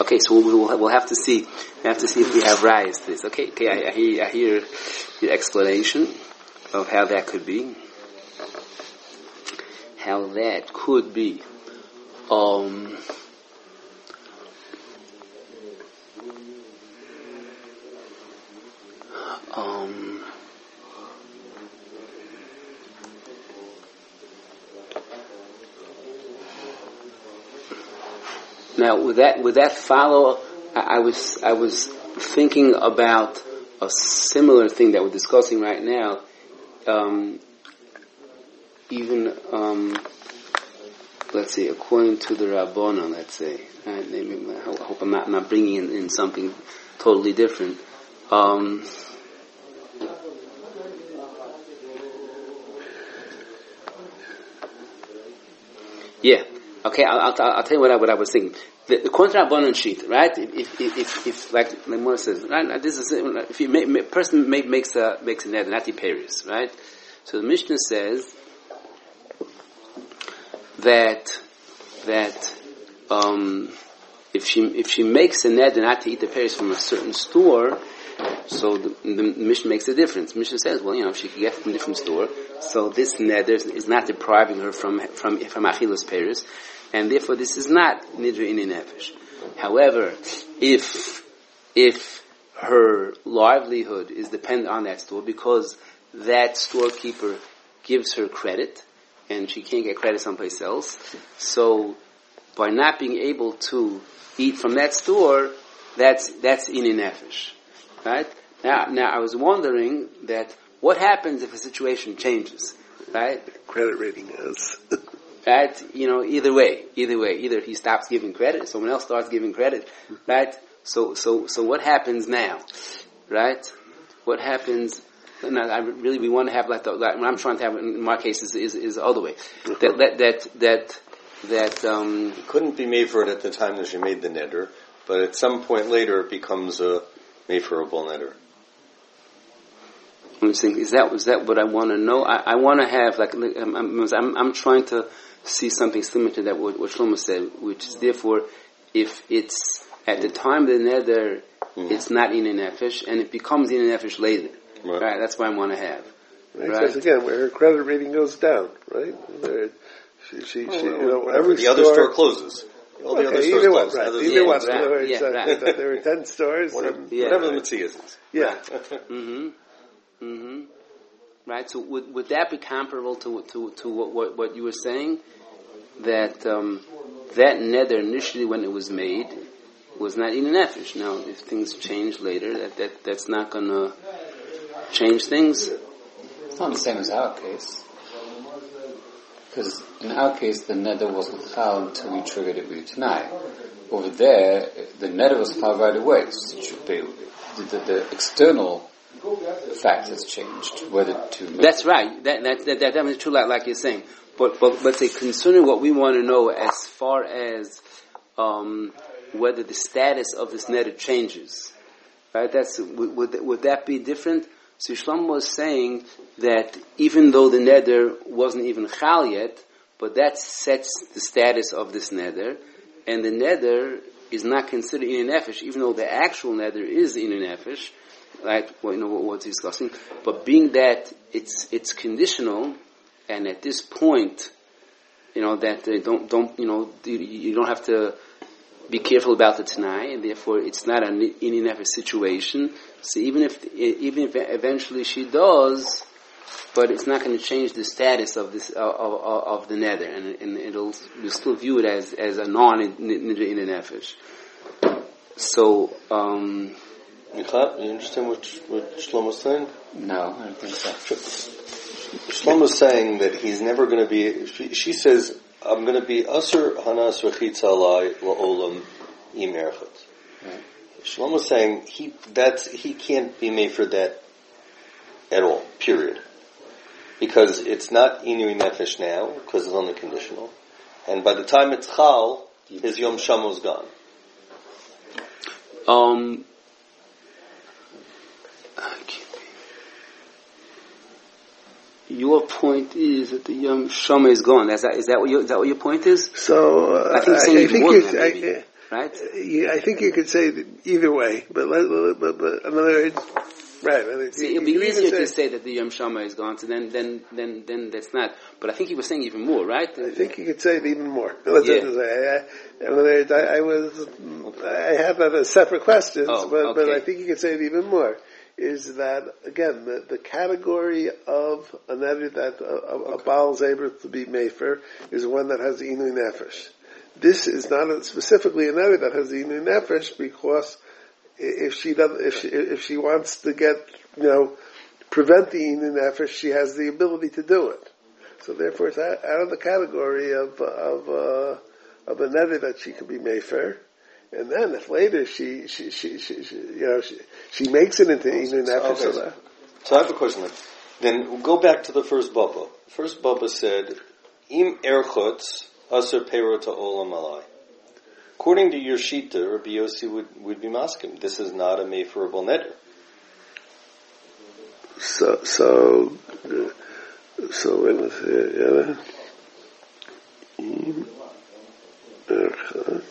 Okay, so we'll have to see. We have to see if we have rise to this. Okay, I hear your explanation of how that could be. How that could be. Now, would that follow? I was thinking about a similar thing that we're discussing right now. Let's say, according to the Rabbana, let's say. I hope I'm not bringing in something totally different. Yeah. Okay, I'll tell you what I was thinking. The contra Rabbanan sheet, right? If like Mora says, right? This is if a person makes a neder, not Paris, right? So the Mishnah says that if she makes a neder not to eat the Paris from a certain store, so the Mishnah makes a difference. Mishnah says, well, if she can get from a different store, so this neder is not depriving her from Achilas Paris, and therefore this is not Nidra in Nefesh. However, if her livelihood is dependent on that store because that storekeeper gives her credit, and she can't get credit someplace else, so by not being able to eat from that store, that's in Nefesh. Right? Now I was wondering that what happens if a situation changes, right? Credit rating is. Right? Either way. Either he stops giving credit, someone else starts giving credit, right? So what happens now? Right? What happens? Now, we want to have what I'm trying to have in my case is the other way. That it couldn't be made for it at the time that she made the neder, but at some point later it becomes a meferable neder. I'm saying, is that what I want to know? I want to have I'm trying to see something similar to that what Shlomo said, which is therefore if it's at the time of the neder, it's not in a nefesh, and it becomes in a nefesh later. Right? That's what I want to have. Right? Because again, where her credit rating goes down, right? Every the other store closes. All the other stores close. Right. Either one. There were 10 stores. Whatever the Mitzvah is. Yeah. Right. So would that be comparable to what you were saying? That that neder initially when it was made was not in a nefesh. Now, if things change later, that's not going to change things. It's not the same as our case. Because in our case, the neder wasn't chal until we triggered it with Tanai. Over there, the neder was chal right away. So it should be, the external fact has changed. Whether to that's right. That is true, like you're saying. But let's say concerning what we want to know as far as whether the status of this neder changes, right? Would that be different? So Shlomo was saying that even though the neder wasn't even chal yet, but that sets the status of this neder, and the neder is not considered in a nefesh, even though the actual neder is in a nefesh, right? Well, what we're discussing. But being that it's conditional, and at this point, that they don't you don't have to be careful about the Tanai, and therefore it's not an in a nefesh situation. So even if eventually she does, but it's not going to change the status of this of the neder, and we'll still view it as a non neder in a nefesh. So, Michal, you understand what Shlomo's saying? No, I don't think so. Shlomo's saying that he's never going to be. She says, "I'm going to be asur hanas rechitza alai la'olam im erchat." Shlomo's saying he can't be made for that at all, period. Because it's not inui nefesh now, because it's only conditional. And by the time it's chal, his yom shamo's gone. Your point is that the yom shama is gone. Is that what your point is? So I think right? I think you could say either way, but in other words, right. See, it'd be easier to say that the Yom Shama is gone, so then that's not. But I think you were saying even more, right? I think you could say it even more. I have other separate questions, but I think you could say it even more. Is that, again, the category of a neder that a Baal is able to be mefer is one that has Inui Nefesh. This is not specifically a neder that has Inui Nefesh, because if she wants to get, prevent the Inui Nefesh, she has the ability to do it. So therefore it's out of the category of a neder that she could be mefer. And then, if later she makes it into Inui Nefesh. Okay. So I have a question. Then we'll go back to the first Baba. First Baba said, "Im erchutz aser perot ha'olam alai." According to your shita, Rabbi Yossi would be maskim. This is not a meferable neder. So wait a minute. Im erchutz.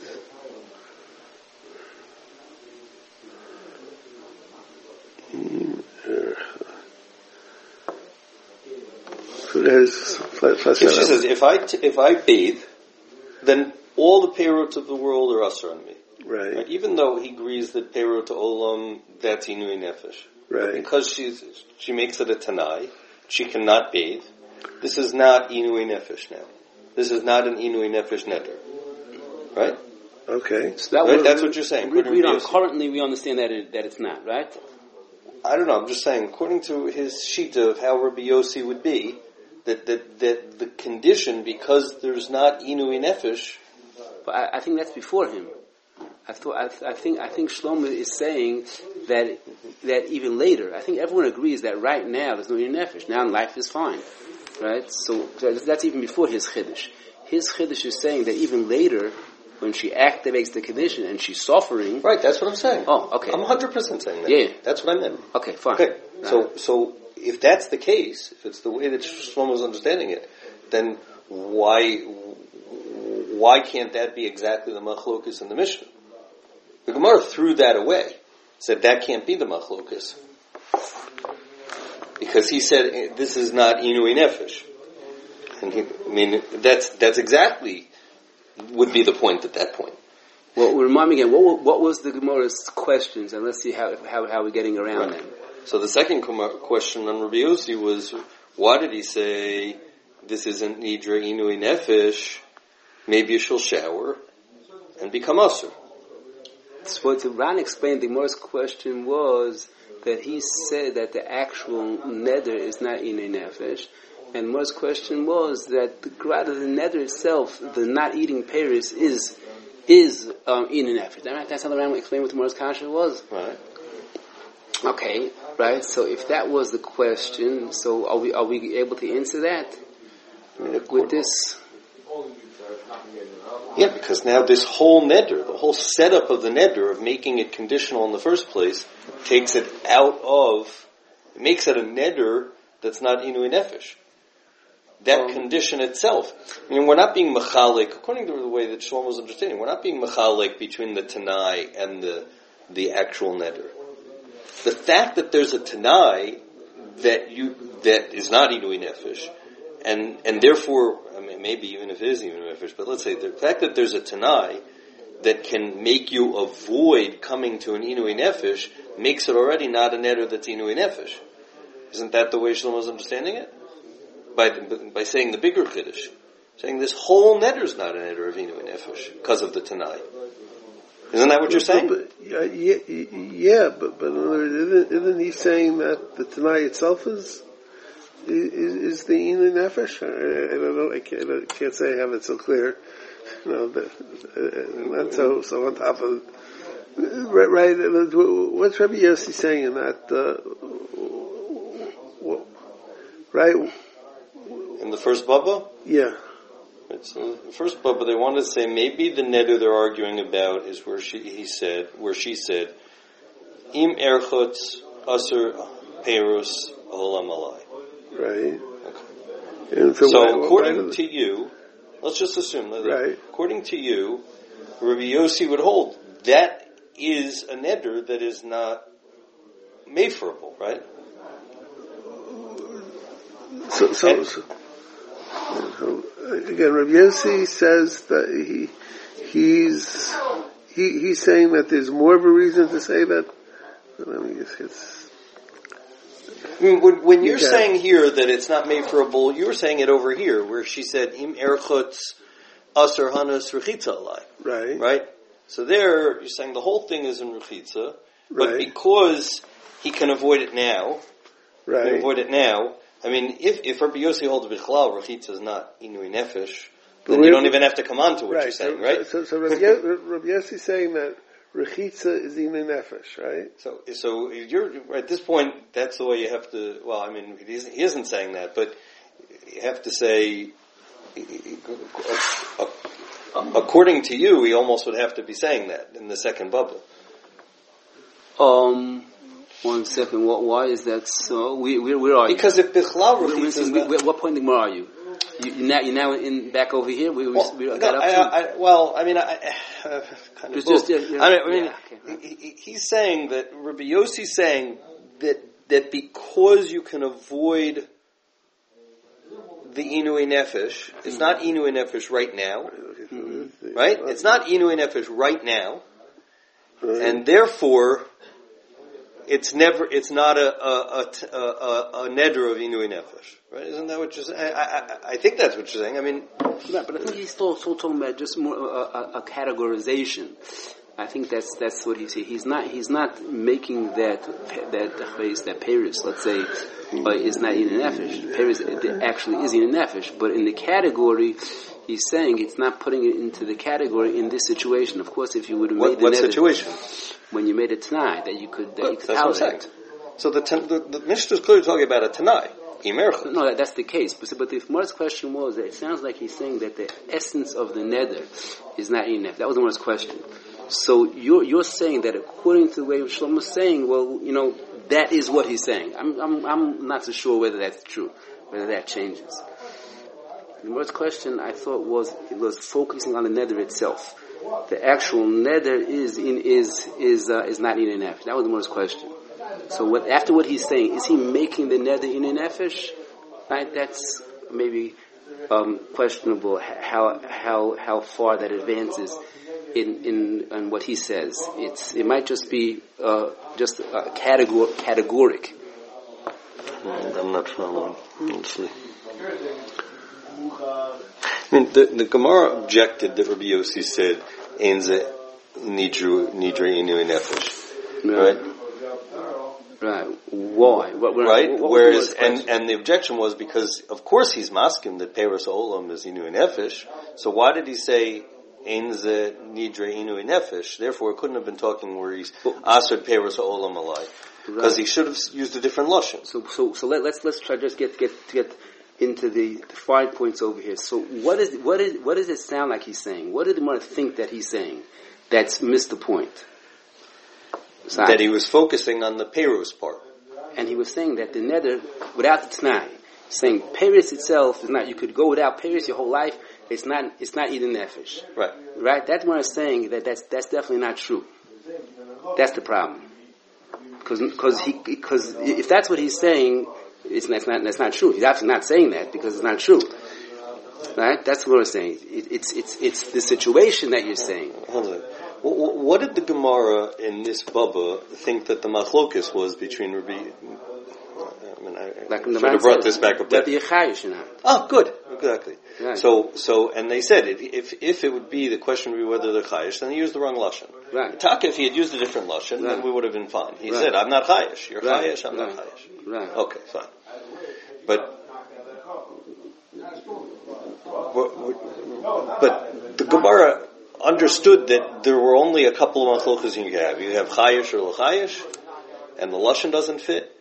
She says, if I bathe, then all the peirot of the world are usher on me. Right. Even though he agrees that peirot olam, that's inui nefesh. Right. But because she makes it a tanai, she cannot bathe. This is not inui nefesh now. This is not an inui nefesh neder. Right? Okay. So that's what you're saying. Currently we understand that it's not, right? I don't know, I'm just saying, according to his shita of how Rabbi Yossi would be, that the condition, because there's not inui nefesh. But I think that's before him. I think Shlomo is saying that even later. I think everyone agrees that right now there's no inui nefesh. Now life is fine, right? So that's even before his chiddush. His chiddush is saying that even later, when she activates the condition and she's suffering. Right, that's what I'm saying. Oh, okay. I'm 100% saying that. Yeah. That's what I meant. Okay, fine. Okay, so if that's the case, if it's the way that Shlomo is understanding it, then why can't that be exactly the machlokus in the Mishnah? The Gemara threw that away, said that can't be the machlokus. Because he said, this is not inui nefesh. And that's exactly would be the point at that point. Well, remind me again, what was the Gemara's questions, and let's see how we're getting around them. So the second question on Rabbi Yossi was, why did he say this isn't nidra inui nefesh? Maybe she'll shower and become usher. So what Ran explained, the Gemara's question was that he said that the actual neder is not inui nefesh. And Mor's question was that rather the neder itself, the not eating Paris is inui nefesh. That's how the Ram explained what Mor's kasha was. Right. Okay, right. So if that was the question, so are we able to answer that with this? Yeah, because now this whole neder, the whole setup of the neder of making it conditional in the first place, takes it makes it a neder that's not inui nefesh. That condition itself. We're not being machalik, according to the way that Shlomo was understanding, we're not being machalik between the Tanai and the actual neder. The fact that there's a Tanai that is not inui nefesh, and therefore, maybe even if it is inui nefesh, but let's say the fact that there's a Tanai that can make you avoid coming to an inui nefesh makes it already not a neder that's inui nefesh. Isn't that the way Shlomo was understanding it? By saying the bigger chiddush, saying this whole neder is not a neder of inui nefesh because of the Tanai. Isn't that what you're saying? But isn't he saying that the Tanai itself is the inui nefesh? I don't know. I can't say I have it so clear. Not so on top of right. What's Rabbi Yossi saying in that? Right. In the first baba? Yeah. So the first baba, they wanted to say maybe the neder they're arguing about is where she said, Im erchutz aser perus olam alai. Right. Okay. So according to you, let's just assume that right. according to you, Rabbi Yossi would hold that is a neder that is not meferable, right? So again, Rabbi Yossi says that he's saying that there's more of a reason to say that. Let me just get. I mean, when you're saying here that it's not meferable, you're saying it over here where she said im erchutz asar hanas rechitza alai. Right. Right. So there, you're saying the whole thing is in rechitza, but Right. because he can avoid it now, Right. I mean, if Rabbi Yossi holds bichlal, rechitza is not inui nefesh, But then you don't even have to come on to what you're saying, right? So Rabbi Yossi is saying that rechitza is inui nefesh, right? So you're at this point. That's the way you have to. Well, I mean, he isn't saying that, but you have to say, according to you, he almost would have to be saying that in the second bubble. 1 second. Why is that so? Where are you? Because if bichlal rechitza is not... What point in the Gemara are you? You're now in back over here. We got up to. Kind of It's just, he's saying that Rabbi Yossi's saying that because you can avoid the inui nefesh, it's not inui nefesh right now, right? It's not inui nefesh right now, and therefore it's not a neder of inui nefesh, right? Isn't that what you're saying? I think that's what you're saying. I mean, yeah, but I think he's still talking about just more a categorization. I think that's what he's saying. He's not making that Paris, let's say, is not in an nefesh. Paris actually is in a nefesh, but in the category, he's saying it's not putting it into the category in this situation. Of course, if you would have made the what situation? When you made a tanai that you could That's what I'm saying. So the Mishnah is clearly talking about a tanai. No, that's the case. But the Gemara's question was that it sounds like he's saying that the essence of the neder is not in nefesh. That was the Gemara's question. So you're saying that according to the way Shlomo is saying, well, that is what he's saying. I'm not so sure whether that's true, whether that changes. The Gemara's question I thought was focusing on the neder itself. The actual neder is not in a nefesh. That was the Gemara's question. So after what he's saying, is he making the neder in a nefesh? Right? That's maybe questionable how far that advances in what he says. It might just be just categoric. I'm not following. Let's see. I mean, the Gemara objected that Rabbi Yossi said, "Enze nidre inui nefesh," right? Right. Why? Right. Whereas, and the objection was because, of course, he's masking that Peros Olam is inui nefesh. So why did he say Enze nidre inui nefesh? Therefore, it couldn't have been talking where he's asad Peros Olam alai, because he should have used a different lashon. So let's try just get into the fine points over here. So what does it sound like he's saying? What did the Gemara think that he's saying that's missed the point? That he was focusing on the Peros part. And he was saying that the neder, without the Tanai, saying Peros itself is not, you could go without Peros your whole life, it's not eating nefesh. Right. Right? That's what I'm saying, that's definitely not true. That's the problem. Because if that's what he's saying, that's not true. He's actually not saying that because it's not true. Right? That's what I'm saying. It's the situation that you're saying. Hold on. What did the Gemara in this Baba think that the machlokes was between Rabbi? I should have brought this back up there. Oh, good, exactly. Right. So, and they said if it would be the question would be whether they're chayish, then he used the wrong lashon. Right. Taka, if he had used a different lashon, then we would have been fine. He said, "I'm not chayish. You're chayish. I'm not chayish." Right. Okay, fine. But the Gemara understood that there were only a couple of machlokas you could have. You have chayish or l'chayish, and the lashon doesn't fit,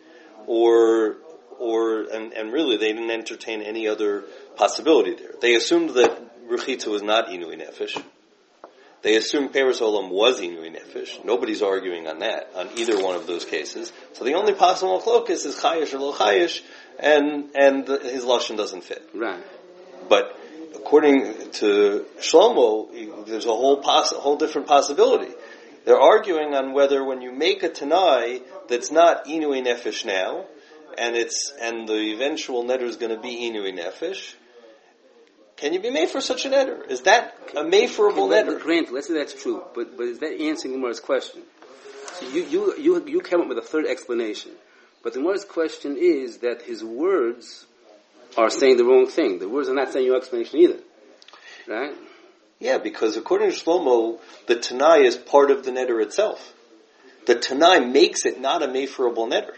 and really they didn't entertain any other possibility there. They assumed that rechitza was not inui nefesh. They assumed Peros Olam was inui nefesh. Nobody's arguing on that, on either one of those cases. So the only possible machlokas is chayish or l'chayish, and his lashon doesn't fit. Right. But according to Shlomo, there's a whole different possibility. They're arguing on whether when you make a Tanai that's not Inui Nefesh now, and the eventual neder is going to be Inui Nefesh, can you be made for such a neder? Is that a made-forable neder? Granted, let's say that's true, but is that answering Gemara's question? So you came up with a third explanation, but the Gemara's question is that his words are saying the wrong thing. The words are not saying your explanation either, right? Yeah, because according to Shlomo, the Tanai is part of the neder itself. The Tanai makes it not a made-forable neder.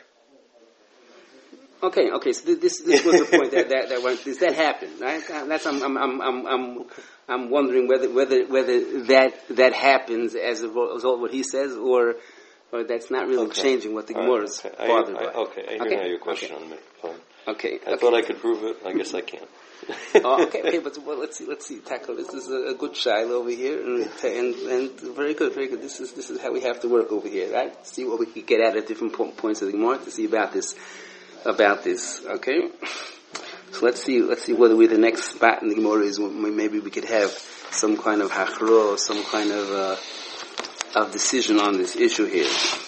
Okay. So this was the point does that happen? Right? That's I'm wondering whether that happens as a result of what he says, or that's not really changing what the Gemara is bothered by. Okay, I hear now your question on me. Fine. Okay. I thought I could prove it. I guess I can't. Okay. But let's see. Tackle. This is a good child over here, and very good. This is how we have to work over here, right? See what we could get at different points of the Gemara to see about this. Okay? So let's see whether the next spot in the Gemara is maybe we could have some kind of hachro, some kind of decision on this issue here.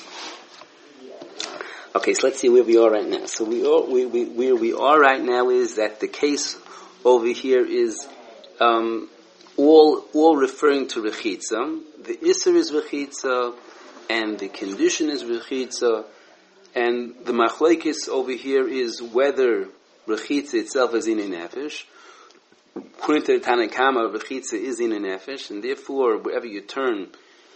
Okay, so let's see where we are right now. So where we are right now is that the case over here is all referring to rechitza. The isser is rechitza, and the condition is rechitza. And the machlokes over here is whether rechitza itself is in a nefesh. According to the Tanna Kama, rechitza is in a nefesh, and therefore, wherever you turn,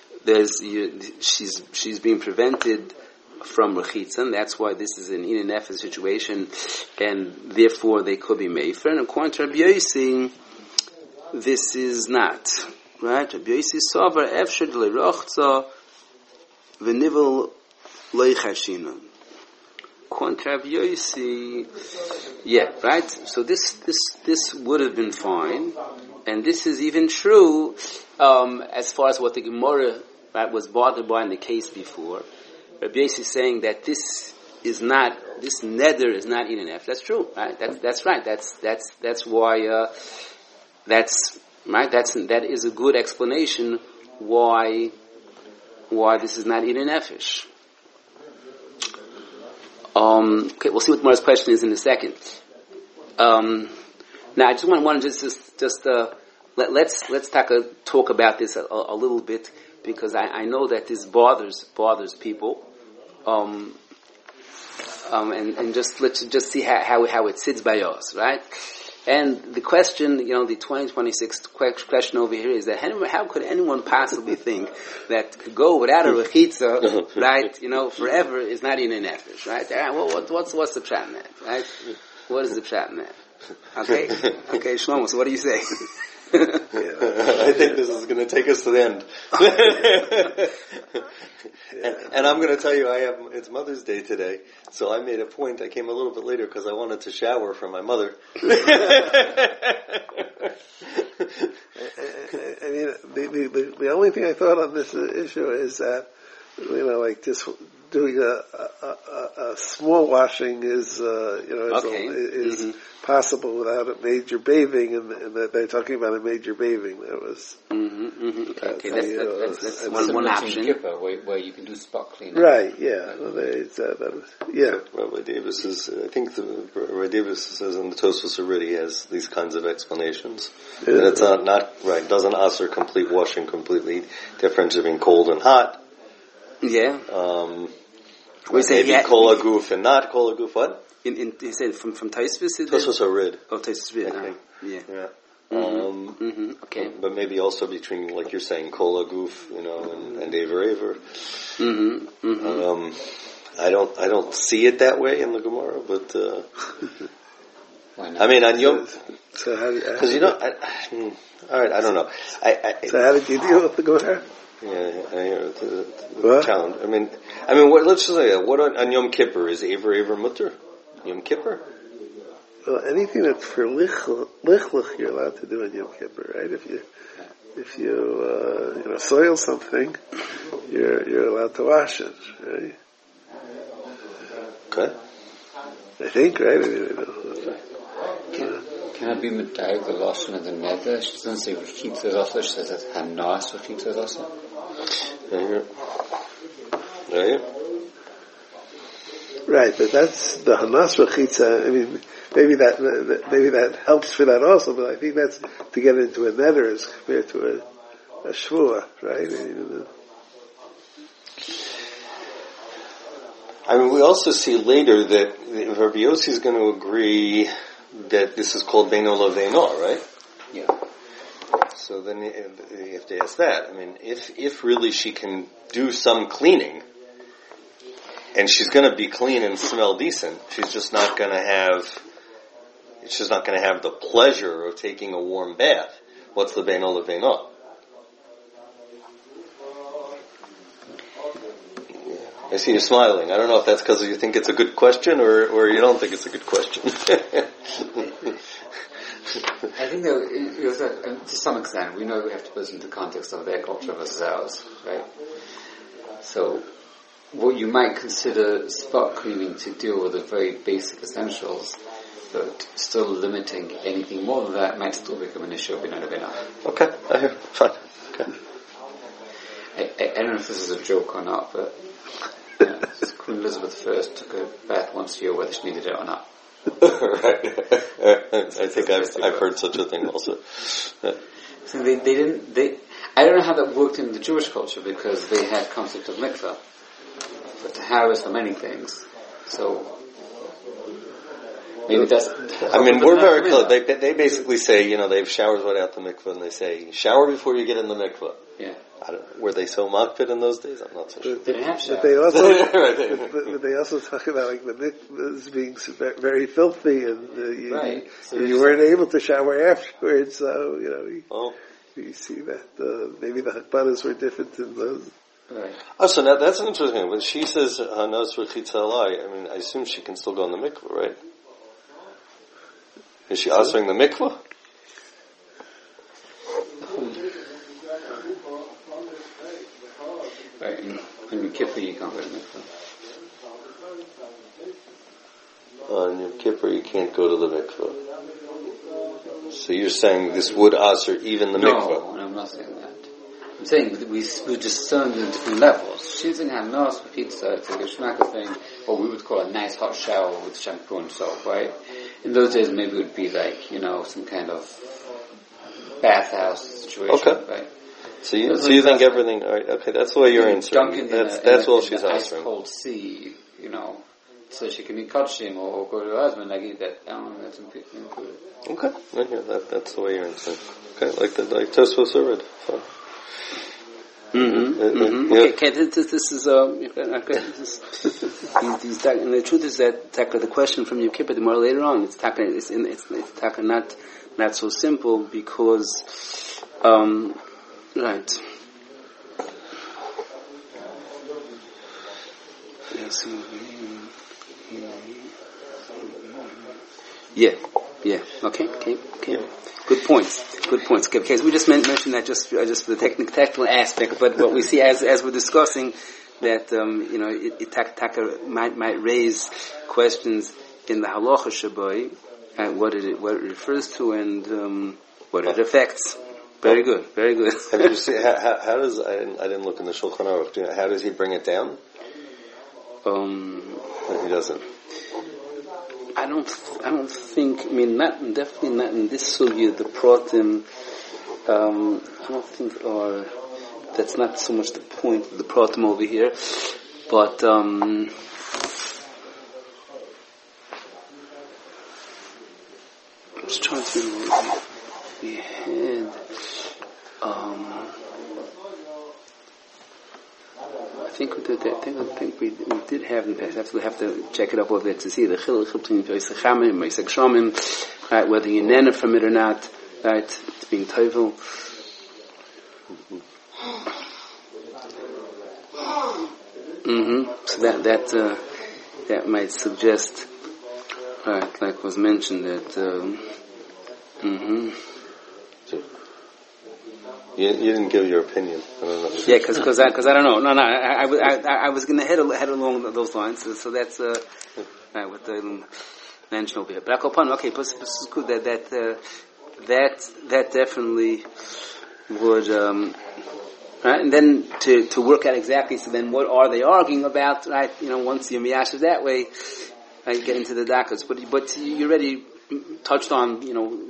she's being prevented from rechitza, and that's why this is an in a nefesh situation, and therefore they could be meifer. And according to Rabbi Yossi, this is not right. Rabbi Yossi savar efshad lerochza v'nivel leichashina. Contrav Yosi, yeah, right. So this would have been fine, and this is even true as far as what the Gemara was bothered by in the case before. Rabbi Yosi is saying that this neder is not in an F. That's true, right? That's right. That's why that's right. That is a good explanation why this is not in an Nefesh. Okay, we'll see what Gemara's question is in a second. Now, I just want to let's talk about this a little bit, because I know that this bothers people, and let's see how it sits by us, right? And the question, the 2026 question over here is that how could anyone possibly think that to go without a rechitza, right, forever is not in a nefesh, right? What's the pshat in that, right? What is the pshat in that? Okay, Shlomo, so what do you say? I think this is going to take us to the end. And I'm going to tell you, it's Mother's Day today, so I made a point. I came a little bit later because I wanted to shower for my mother. I mean, the only thing I thought on this issue is that, like just doing a small washing is possible without a major bathing, and that they're talking about a major bathing. That was okay. That's one option. Kippur, where you can do spot cleaning. Right? Yeah. Rabbi Davis I think Rabbi Davis says in the Tosfos already has these kinds of explanations. Yeah. That it's not right. Doesn't answer complete washing completely. Difference between cold and hot. Yeah. Maybe kol aguf and not kol aguf. What? He said from Tosfos. Tosfos Harid. Oh, Tosfos Harid. Yeah. Okay. But maybe also between, like you're saying, kol aguf, and aver. I don't see it that way in the Gemara, but why not? I mean on Yom. So Because all right, I don't know. So how did you deal with the Gemara? Yeah, I hear the challenge. I mean, let's just say what on Yom Kippur is aver mutter? Yom Kippur? Well, anything that's for lichluch, you're allowed to do on Yom Kippur, right? If you soil something, you're allowed to wash it, right? Okay. I think, right? Can I be medayek the lashon of the nether? She doesn't say rechitza rasa. She says that hanas rechitza rasa. Right. Right, but that's the hanas rechitza. I mean, maybe that helps for that also. But I think that's to get into a nether as compared to a shvua, right? I mean, we also see later that Rabbi Yossi is going to agree that this is called Beino Leveino, right? Yeah. So then you have to ask that. I mean, if really she can do some cleaning, and she's going to be clean and smell decent, she's just not going to have the pleasure of taking a warm bath. What's the Beino Leveino? I see you smiling. I don't know if that's because you think it's a good question or you don't think it's a good question. I think that to some extent we know we have to put it into the context of their culture versus ours, right? So what you might consider spot cleaning to deal with the very basic essentials, but still limiting anything more than that might still become an issue of Binah. Okay, I hear. Fine. Okay. I don't know if this is a joke or not, but Queen Elizabeth I took a bath once a year whether she needed it or not. Right. I think I've heard such a thing also. Yeah. So they didn't. I don't know how that worked in the Jewish culture because they had concept of mikveh, but tahara is for many things. So maybe that's. I mean, we're very close. They basically say, they have showers without the mikveh, and they say shower before you get in the mikveh. Yeah. Were they so makpid in those days? I'm not so sure. They didn't have showers. But they also talk about like the mikvahs being very filthy, and you weren't able to shower afterwards. So you see that maybe the hakbanas were different in those. Right. Oh, so now that's an interesting thing. When she says hanas rechitza alai, I mean, I assume she can still go in the mikvah, right? Is she answering the mikvah? Right, in Yom Kippur you can't go to mikveh. On Yom Kippur you can't go to the mikveh. So you're saying this would answer even the mikveh? No, I'm not saying that. I'm saying that we discern the different levels. She's saying hanas for pizza, it's like a shmaka thing, what we would call a nice hot shower with shampoo and soap, right? In those days maybe it would be like, some kind of bathhouse situation, right? So you think everything? All right, okay, that's the way you're answering. That's all she's answering. Ice cold sea, so she can eat kachim or go to her husband. Like eat that down. That's included. Okay, I hear that. That's the way you're answering. Okay, like Tosfos read. Fine. Okay, this is and the truth is that the question from Yom Kippur, the more later on, it's not so simple because. Right. Yeah. Okay. Good points. Okay, so we just mentioned that just for the technical aspect, but what we see as we're discussing that it might raise questions in the halacha shabai, what it refers to and what it affects. Very good. Have you seen how does I didn't look in the Shulchan Aruch. How does he bring it down? He doesn't. I don't think. I mean, definitely not in this sugya. The pratim. I don't think, or that's not so much the point of the pratim over here, but. I'm just trying to remember. We had, I think we did have in the past. We have to check it up over there to see the chiluk between Yosef Chamim and Yosef Shomim, right? Whether you nana from it or not, right? It's being tovel. So that might suggest, right? Like was mentioned that. You didn't give your opinion. I don't know. Yeah, because I don't know. No. I was going to head along those lines. So that's right with the mentioned over here. But okay, that definitely would, right? And then to work out exactly, so then what are they arguing about, right? Once you're miyashiv that way, right, get into the dakas. But you already touched on,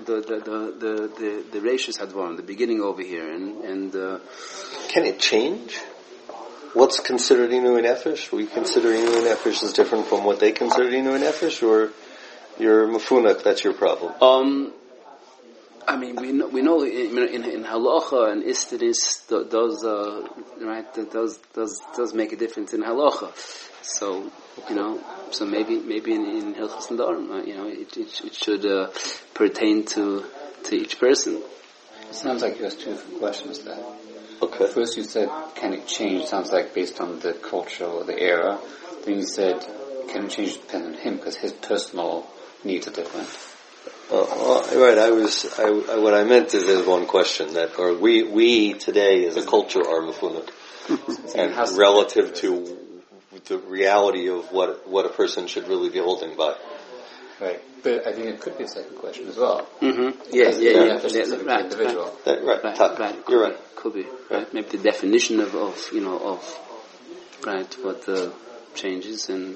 the Reishis Hadvarim, the beginning over here, and can it change? What's considered Inui Nefesh? We consider Inui Nefesh as different from what they consider Inui Nefesh, or you're Mafunak, that's your problem? I mean, we know in halacha and istidis does make a difference in halacha. So so maybe in Hilchos Nedarim, it should pertain to each person. It sounds like you asked two different questions there. Okay. First you said, can it change? It sounds like based on the culture or the era. Then you said, can it change depending on him because his personal needs are different. Right. What I meant is there's one question or we today as a culture are mafunak, and relative to the reality of what a person should really be holding by. Right. But I think it could be a second question as well. Mm-hmm. Yeah. Right. Individual. Right. You're right. Could be. Right. Maybe the definition of right, what the changes, and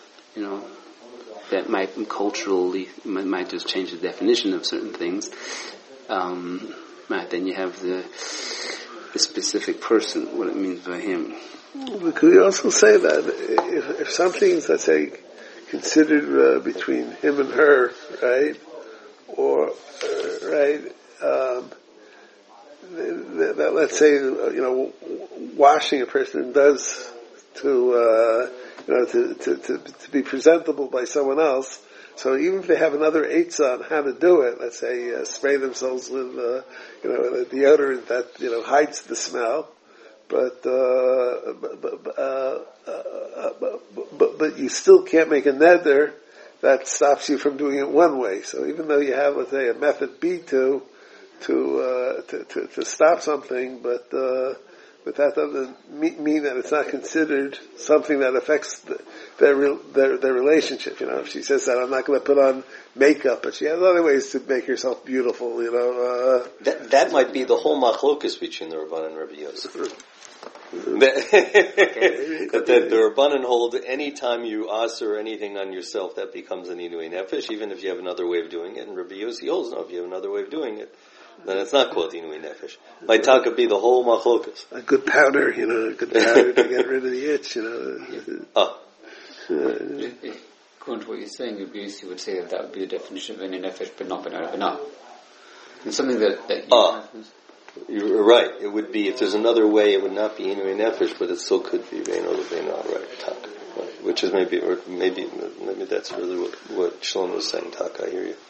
that might culturally might just change the definition of certain things. Right. Then you have the specific person, what it means by him. But could we also say that if something's, let's say, considered between him and her, right, or that let's say washing a person does to be presentable by someone else. So even if they have another eitzah on how to do it, let's say spray themselves with a deodorant that hides the smell. But you still can't make a neder that stops you from doing it one way. So even though you have, let's say, a method B to stop something, but that doesn't mean that it's not considered something that affects their relationship. If she says that I'm not going to put on makeup, but she has other ways to make herself beautiful. That might be the whole machlokus between the Rabbanan and Rabbi Yosef. That the Rabbanan hold any time you aser anything on yourself, that becomes an inui nefesh, even if you have another way of doing it. And Rabbi Yosef holds, no, if you have another way of doing it, then it's not called inui nefesh. My taka be the whole machlokus. A good powder, to get rid of the itch, According to what you're saying, Rabbi Yosef would say that would be the definition of inui nefesh, but not banana. It's something that you have. You're right. It would be, if there's another way, it would not be Inui Nefesh, but it still could be Vein or Vein, right, Taka. Right. Which is maybe that's really what Shalom was saying, Taka, I hear you.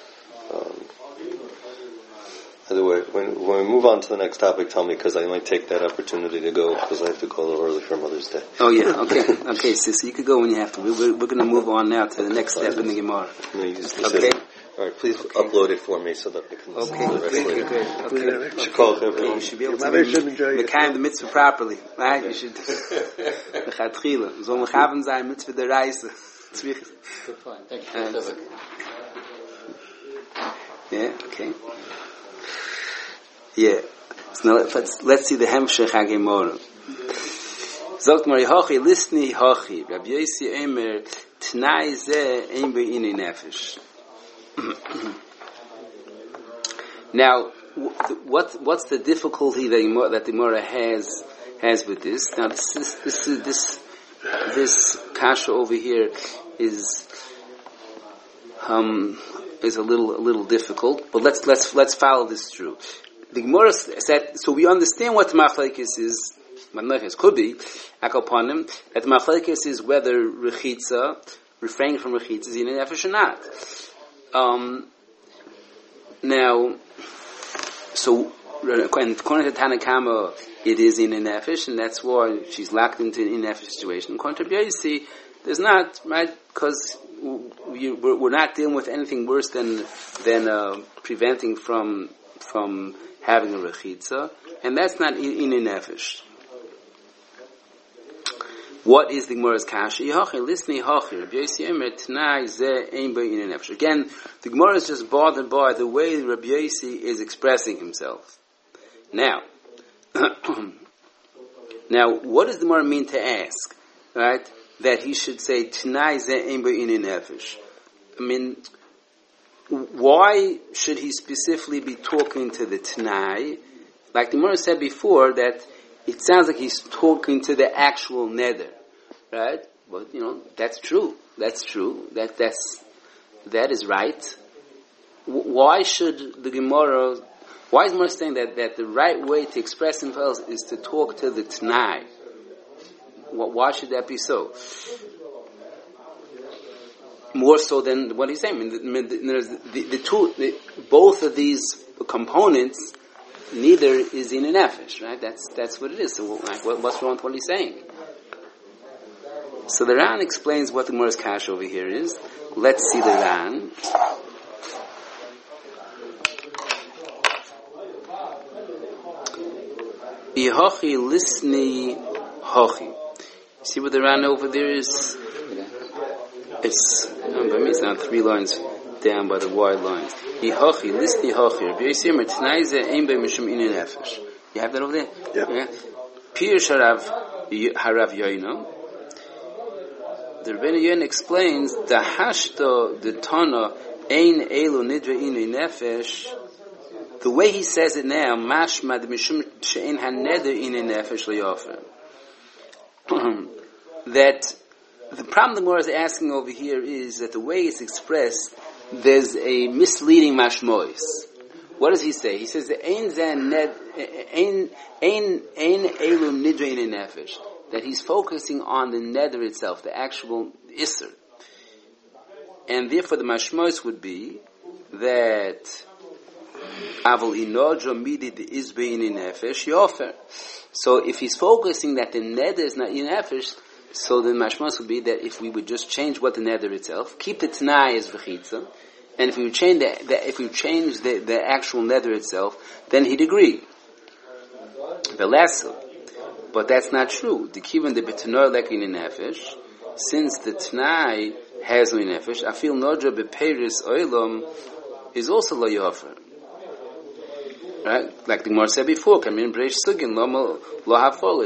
Either way, when we move on to the next topic, tell me, because I might take that opportunity to go, because I have to go a little early for Mother's Day. Oh yeah, okay, so you could go when you have to. We're going to move on now to the next step in the Gemara. Okay. All right, please upload it for me so that I can listen to the rest later. Okay. You should be able to make the mitzvah properly, right? You should. Mechatchila. So mechaven sein mitzvah der Reise. Good point. Thank you. Yeah. Okay. Yeah. So now let's see the Hemshech HaGemara. Zogt Mari Hachi Lisni Hachi Rabbi Yossi Eimer Tnai Zeh Ein Be'inei Nefesh. Now, what's the difficulty that the Gemara has with this? Now, this kasha over here is a little difficult, but let's follow this through. The Gemara said, so we understand what the machlekes is. Machlekes could be akopanim, that the machlekes is whether rechitza, refraining from rechitza, is in an nefesh or not. Now, so according to Tanakama, it is in a nefesh, and that's why she's locked into an in nefesh situation. According to Rabbi Yossi, there's not, right? Because we're not dealing with anything worse than preventing from having a rechitza, and that's not in a nefesh. what is the Gemara's kasha? Again, the Gemara is just bothered by the way Rabbi Yossi is expressing himself. Now, what does the Gemara mean to ask? Right? That he should say T'nai ze ein bo inin nefesh. I mean, why should he specifically be talking to the T'nai? Like the Gemara said before, that it sounds like he's talking to the actual neder, right? But that's true. That's true. That is right. Why should the Gemara? Why is Gemara saying that the right way to express himself is to talk to the T'nai? Why should that be so? More so than what he's saying. Both of these components, neither is in an nefesh, right? That's what it is. So, what's wrong with what he's saying? So the Ran explains what the Gemara's kash over here is. Let's see the Ran. Ihochi lisni hochi. See what the Ran over there is? It's now 3 lines down by the wide lines. Ihochi lisni hochi. Rabbi Yossi Omer T'nai ze ein bo mishum inin nefesh. You have that over there? Yeah. Pirush harav Yoino. The Rebbeinu Yoin explains the hashto the tana ein elu nidra inin nefesh. The way he says it now, mashma the mishum she'en haneder inin nefesh liyofer. That the problem the Gemara is asking over here is that the way it's expressed, there's a misleading mashmois. What does he say? He says that ein elu nidra inin nefesh. That he's focusing on the neder itself, the actual isser. And therefore the mashmois would be that Aval inodra midi de izbe in nefesh yofer. So if he's focusing that the neder is not in nefesh, so the mashmas would be that if we would just change what the neder itself, keep the t'nai as v'chitza, and if we would change the actual neder itself, then he'd agree. But that's not true. The kivan the betanor lek in nefesh, since the t'nai has no nefesh, I feel nodra beperis oilom is also lo yofer. Right? Like the Gemara said before, Kamin Breish Sugin, lo hafolo,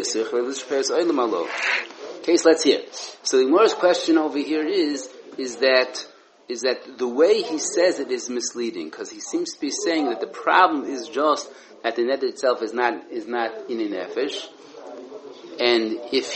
Okay, so let's hear. So the Gemara's question over here is that the way he says it is misleading, because he seems to be saying that the problem is just that the neder itself is not in a nefesh, and if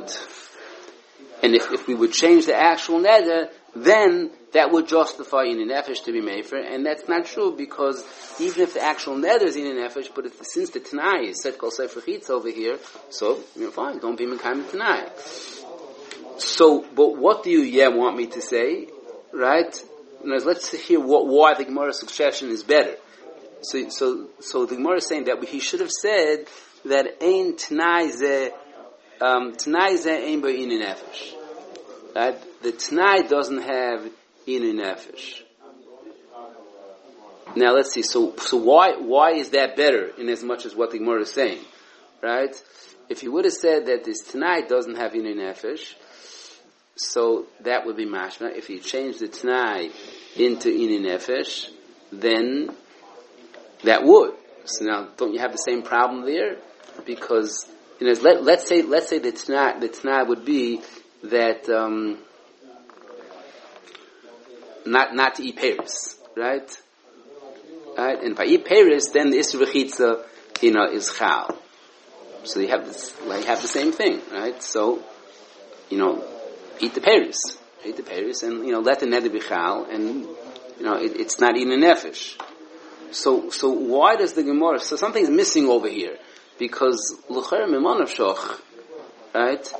we would change the actual neder, then that would justify in a nefesh to be mefer, and that's not true, because even if the actual neder is in a nefesh, but since the t'nai is set kol sefer chitz over here, so fine, don't be mekayim t'nai. So, but what do you want me to say, right? Let's hear why the Gemara's suggestion is better. So the Gemara is saying that he should have said that ein t'nai ze ein bo in a nefesh. Right? The t'nai doesn't have in a nefesh. Now let's see. So why is that better in as much as what the Gemara is saying, right? If you would have said that this t'nai doesn't have in a nefesh, so that would be mashma. If you change the t'nai into in a nefesh, then that would. So now, don't you have the same problem there? Because let's say the t'nai would be that not to eat pears, right? Right? And if I eat pears, then the isur v'chitza, is chal. So you have the same thing, right? So, eat the pears, and let the neder be chal, and it's not eating a nefesh. So why does the Gemara? So something is missing over here, because l'cher mimon of shoch, right?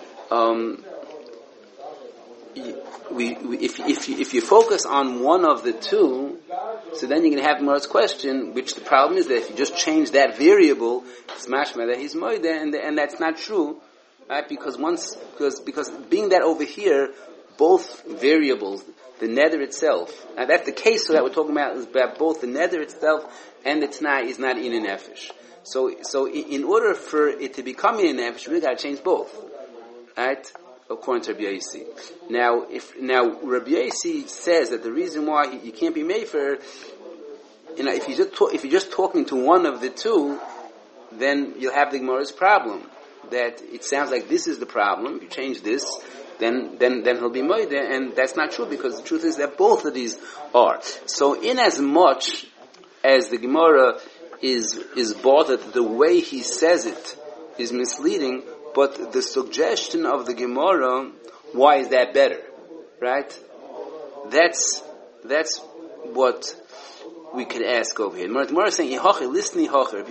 If you focus on one of the two, so then you're going to have Gemara's question, which the problem is that if you just change that variable, it's mashma that he's moide, and that's not true, right? Because being that over here, both variables, the neder itself, now that's the case. So that we're talking about is that both the neder itself and the t'nai is not in a nefesh. So in order for it to become in a nefesh, we got to change both, right? According to Rabbi Yossi. Now, if Rabbi Yossi says that the reason why you can't be mefer, if you're just talking to one of the two, then you'll have the Gemara's problem. That it sounds like this is the problem. If you change this, then he'll be moide, and that's not true because the truth is that both of these are. So, in as much as the Gemara is bothered, the way he says it is misleading. But the suggestion of the Gemara, why is that better? Right? That's what we could ask over here. The Gemara is saying, listen,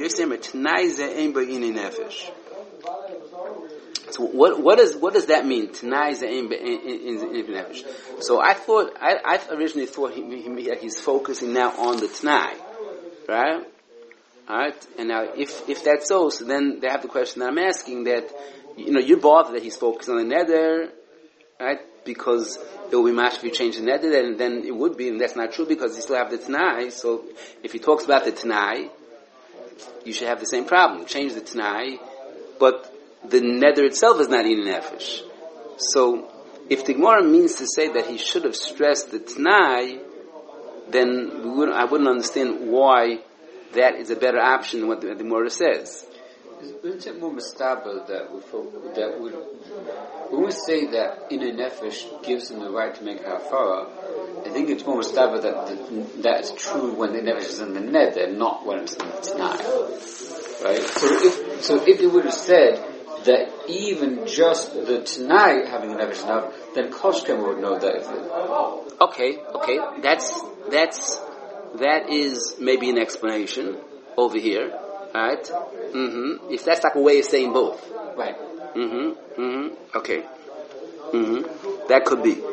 so what does that mean? So I originally thought he's focusing now on the Tanai, right? Alright, and now if that's so then they have the question that I'm asking that, you're bothered that he's focused on the neder, right? Because it will be much if you change the neder, then it would be, and that's not true because you still have the Tanai. So if he talks about the Tanai, you should have the same problem. Change the Tanai, but the neder itself is not in nefesh. So if the Gemara means to say that he should have stressed the Tanai, then I wouldn't understand why that is a better option than what the Gemara says. Isn't it more mustaba that when we say that in a nefesh gives him the right to make hafara, I think it's more mustaba that is true when the nefesh is in the neder, not when it's in the tanai. Right? So if you would have said that even just the tanai having a nefesh enough, then Koshkem would know that. Okay, that is maybe an explanation over here, right? If that's like a way of saying both, right? Okay. That could be.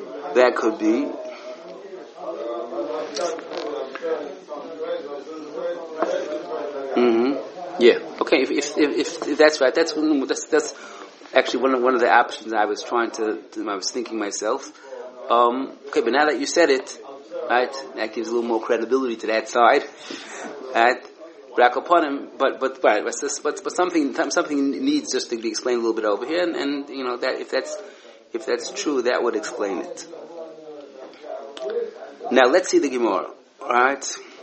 Yeah. Okay. If that's right, that's actually one of the options I was I was thinking myself. Okay, but now that you said it, right, that gives a little more credibility to that side, right? But something needs just to be explained a little bit over here, and that if that's true, that would explain it. Now let's see the Gemara, all right?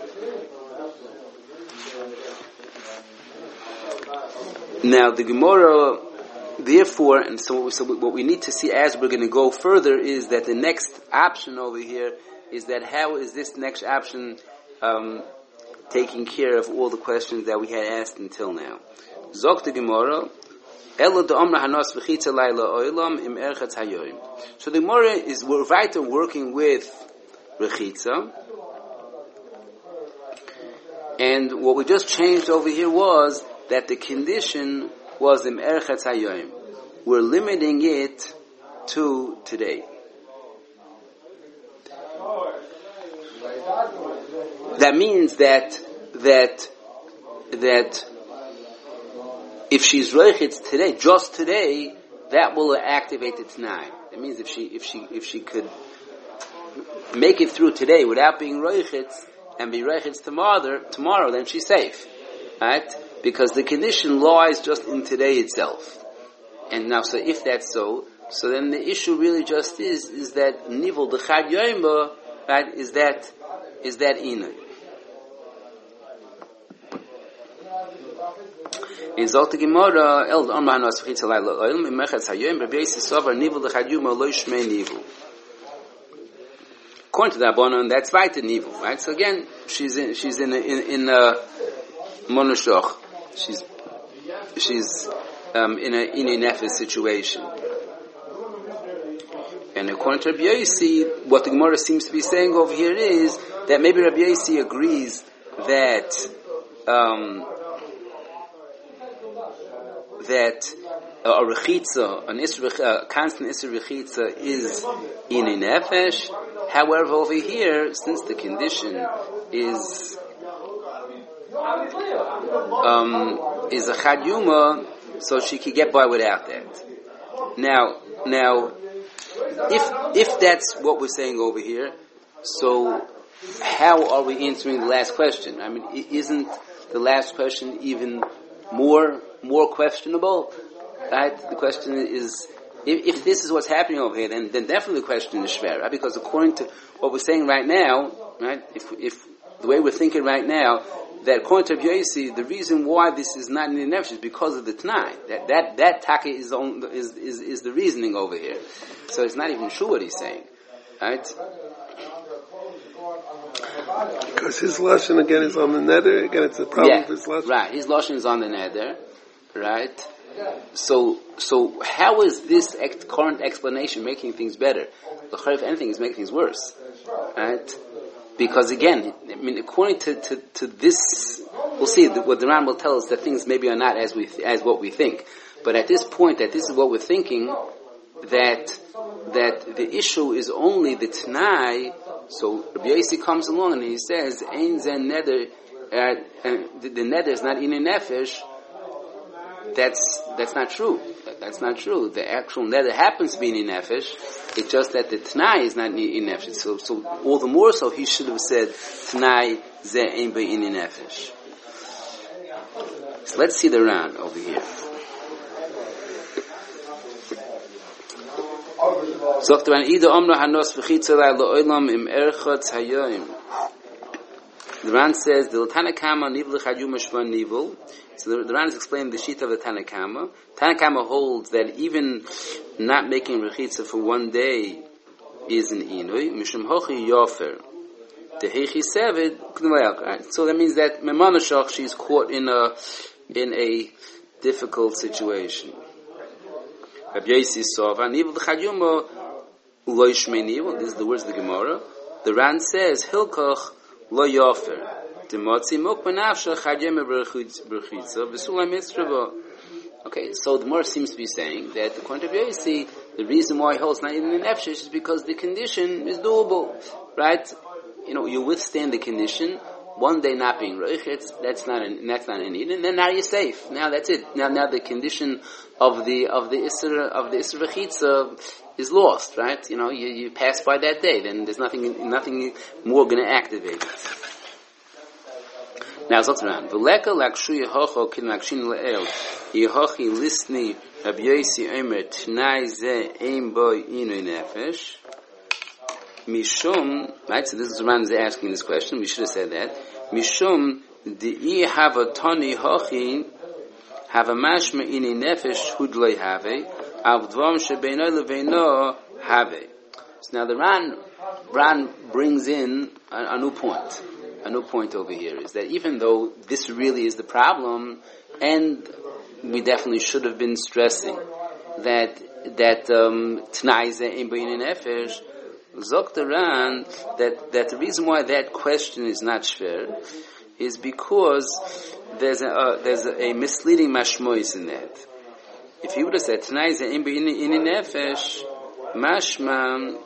Now the Gemara, therefore, and so what we need to see as we're going to go further is that the next option over here is that how is this next option taking care of all the questions that we had asked until now? Zok the Gemara, Elo de'omra hanos v'chitza layla oilam im erchatz hayoyim. So the Gemara we're weiter working with rechitza, and what we just changed over here was that the condition was im erchatz hayoyim. We're limiting it to today. That means that if she's reichitz today, just today, that will activate the Tanai. That means if she could make it through today without being reichitz and be reichitz tomorrow, then she's safe, right? Because the condition lies just in today itself. And now, so if that's so then the issue really just is that nivel the chad yoimba, right? Is that inay. In Zolta Gemara, El Amar Nos V'chitz Halayla Oilem Imechatz Hayoyim Rabbi Yossi Sovar Nivel L'Chadiyuma Lo Shmei Nivel. According to the Rabbanon, that's weiter Nivel, right? So again, she's in Monoshoch. She's in a nefesh situation. And according to Rabbi Yossi, what the Gemara seems to be saying over here is that maybe Rabbi Yossi agrees that a rechitza, a constant isur rechitza is in a nefesh. However, over here, since the condition is a chad yuma, so she could get by without that. Now, if that's what we're saying over here, so how are we answering the last question? I mean, isn't the last question even more questionable? Right? The question is if this is what's happening over here, then definitely the question is shver, right? Because according to what we're saying right now, right, if the way we're thinking right now, that according to Rabbi Yossi, the reason why this is not in the nefesh is because of the Tanai. That taka is the reasoning over here. So it's not even true what he's saying, right? Because his lashon again is on the nether. Again, it's a problem with his lashon. Right. His lashon is on the nether, right? So how is this current explanation making things better? The if anything is making things worse, right? Because again, I mean, according to this, we'll see what the Ran will tell us that things maybe are not as what we think. But at this point, that this is what we're thinking, that the issue is only the Tanai. So Rabbi Yossi comes along and he says, "Ein zen neder," the neder is not in a nefesh. That's not true. That's not true. The actual neder happens to be in a nefesh. It's just that the Tanai is not in a nefesh. So all the more so, he should have said Tanai ze ein ba in a nefesh. So let's see the Ran over here. Sagt man ida amra hanos v'chitzalai lo'olam im erchotz hayoim. The Ran says the Tanakama nivul chayum shvan nivul. So the Ran is explaining the sheet of the Tanakama. Tanakama holds that even not making rechitza for one day is an inui. Mishum hochi yofer. The heichi sevid. So that means that memanashach, she's caught in a difficult situation. Rabbi Yossi Sova nivul chayuma lo yishmei nivul. This is the words of the Gemara. The Ran says hilkoch lo yofer. Okay, so the Gemara seems to be saying that according to Rabbi Yossi, the reason why he holds not in the nefesh is because the condition is doable, right? You withstand the condition. One day not being roichet, that's not an need, and then now you're safe. Now that's it. Now the condition of the isra rechitza is lost, right? You pass by that day, then there's nothing more going to activate it. Now it's around. V'leka lakshu yehocho kin lakshin le'el yehochi lisni Rabbi Yossi Omer T'nai ze ein boy inui nefesh mishum. Right. So this is Ran is asking this question. We should have said that. Mishum di'i hava tani hochi hava mashma inui nefesh hudloi have av dvam shebeino leveino have. So now the Ran brings in a new point. A new point over here is that even though this really is the problem, and we definitely should have been stressing that T'nai ze ein ba in nefesh, Zok the Ran that the reason why that question is not shver is because there's a misleading mashmois in that. If you would have said T'nai ze ein ba in nefesh, mashma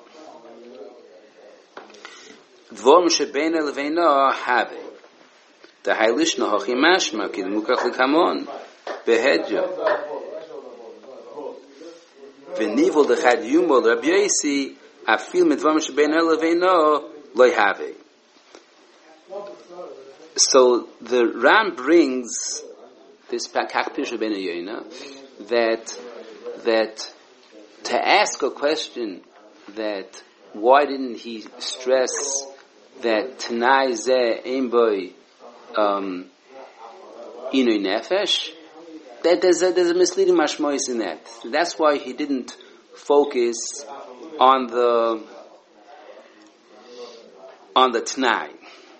Dvorm shebeina leveina have. The hailishna hochi mashma ki mukach lekamon behedya. V'nivol dechad yumol Rabbi Yossi afil midvorm shebeina leveina loy have. So the Ram brings this kach pirush ben Yoina that to ask a question that why didn't he stress that T'nai ze ein boy inui nefesh? That there's a misleading mashmois in that. That's why he didn't focus on the T'nai.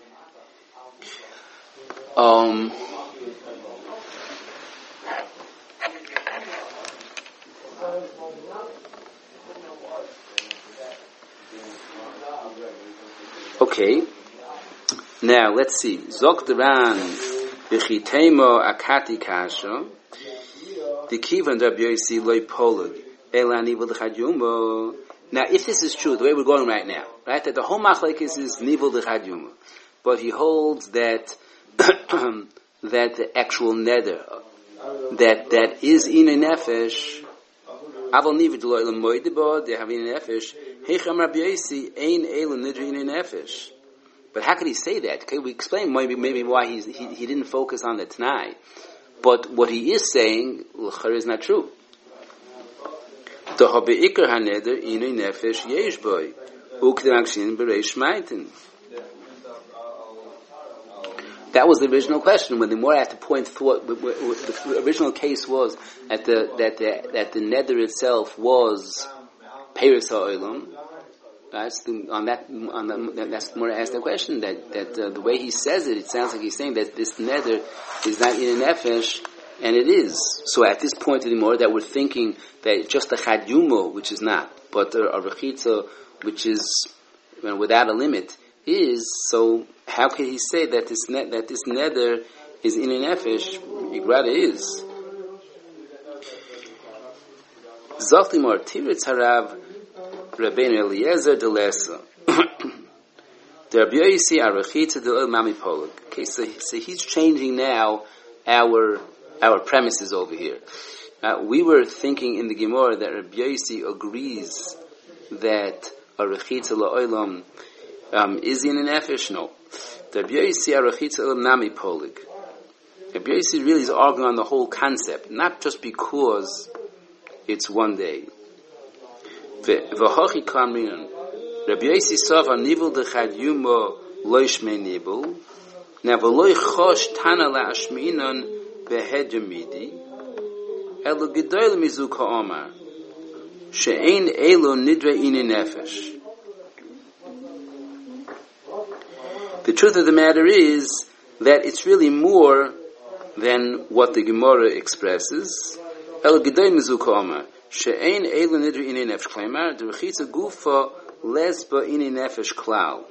Okay. Now let's see. Zok the Ran v'chitemo akati kasha. The kivan Rabbi Yossi loy polug elani v'lechadyumo. Now, if this is true, the way we're going right now, right, that the whole machlekes is nivul l'chadyumo, but he holds that that the actual neder that is in a nefesh. Aval nivid loy l'moidebo de havin nefesh. Heicham Rabbi Yossi ein elu nidri in a nefesh. But how could he say that? Okay, we explain maybe why he didn't focus on the T'nai. But what he is saying, l'char, is not true. The Hobeikar Haneder Inui Nefesh Yesh Boy Ukdakshin Bereish Maitin. That was the original question. When the more at the point thought, the original case was that the nether itself was Peres HaOlam. That's that's more asked the question that the way he says it sounds like he's saying that this nether is not in a nefesh, and it is. So at this point anymore, that we're thinking that just a chad yumo, which is not, but a rechitza, which is without a limit, is. So how can he say that this nether is in a nefesh? It rather is. Zachlimar Tiritz Harav Rabbeinu Eliezer de Lesa. The Rabbi Yossi Arachita de Mami Polag. Okay, so he's changing now our premises over here. We were thinking in the Gemara that Rabbi Yossi agrees that Arachita La'olam is in an nefesh. No. The Rabbi Yossi Arachita Mami Polag. Rabbi Yossi really is arguing on the whole concept, not just because it's one day. V'hochi kamrinan. Rabbi Yossi Sava nivul dechad yumo loishme nivul. Now v'loi chosh tana la'ashminan behedjamidi. Elo gedoyle mizuk ha'omar. She'ein elo nidre ine nefesh. The truth of the matter is that it's really more than what the Gemara expresses. Elo gedoyle mizuk ha'omar. She'ein elo nidre ine nefesh. Klaimar, the rechitza gufa lesba ine nefesh klal.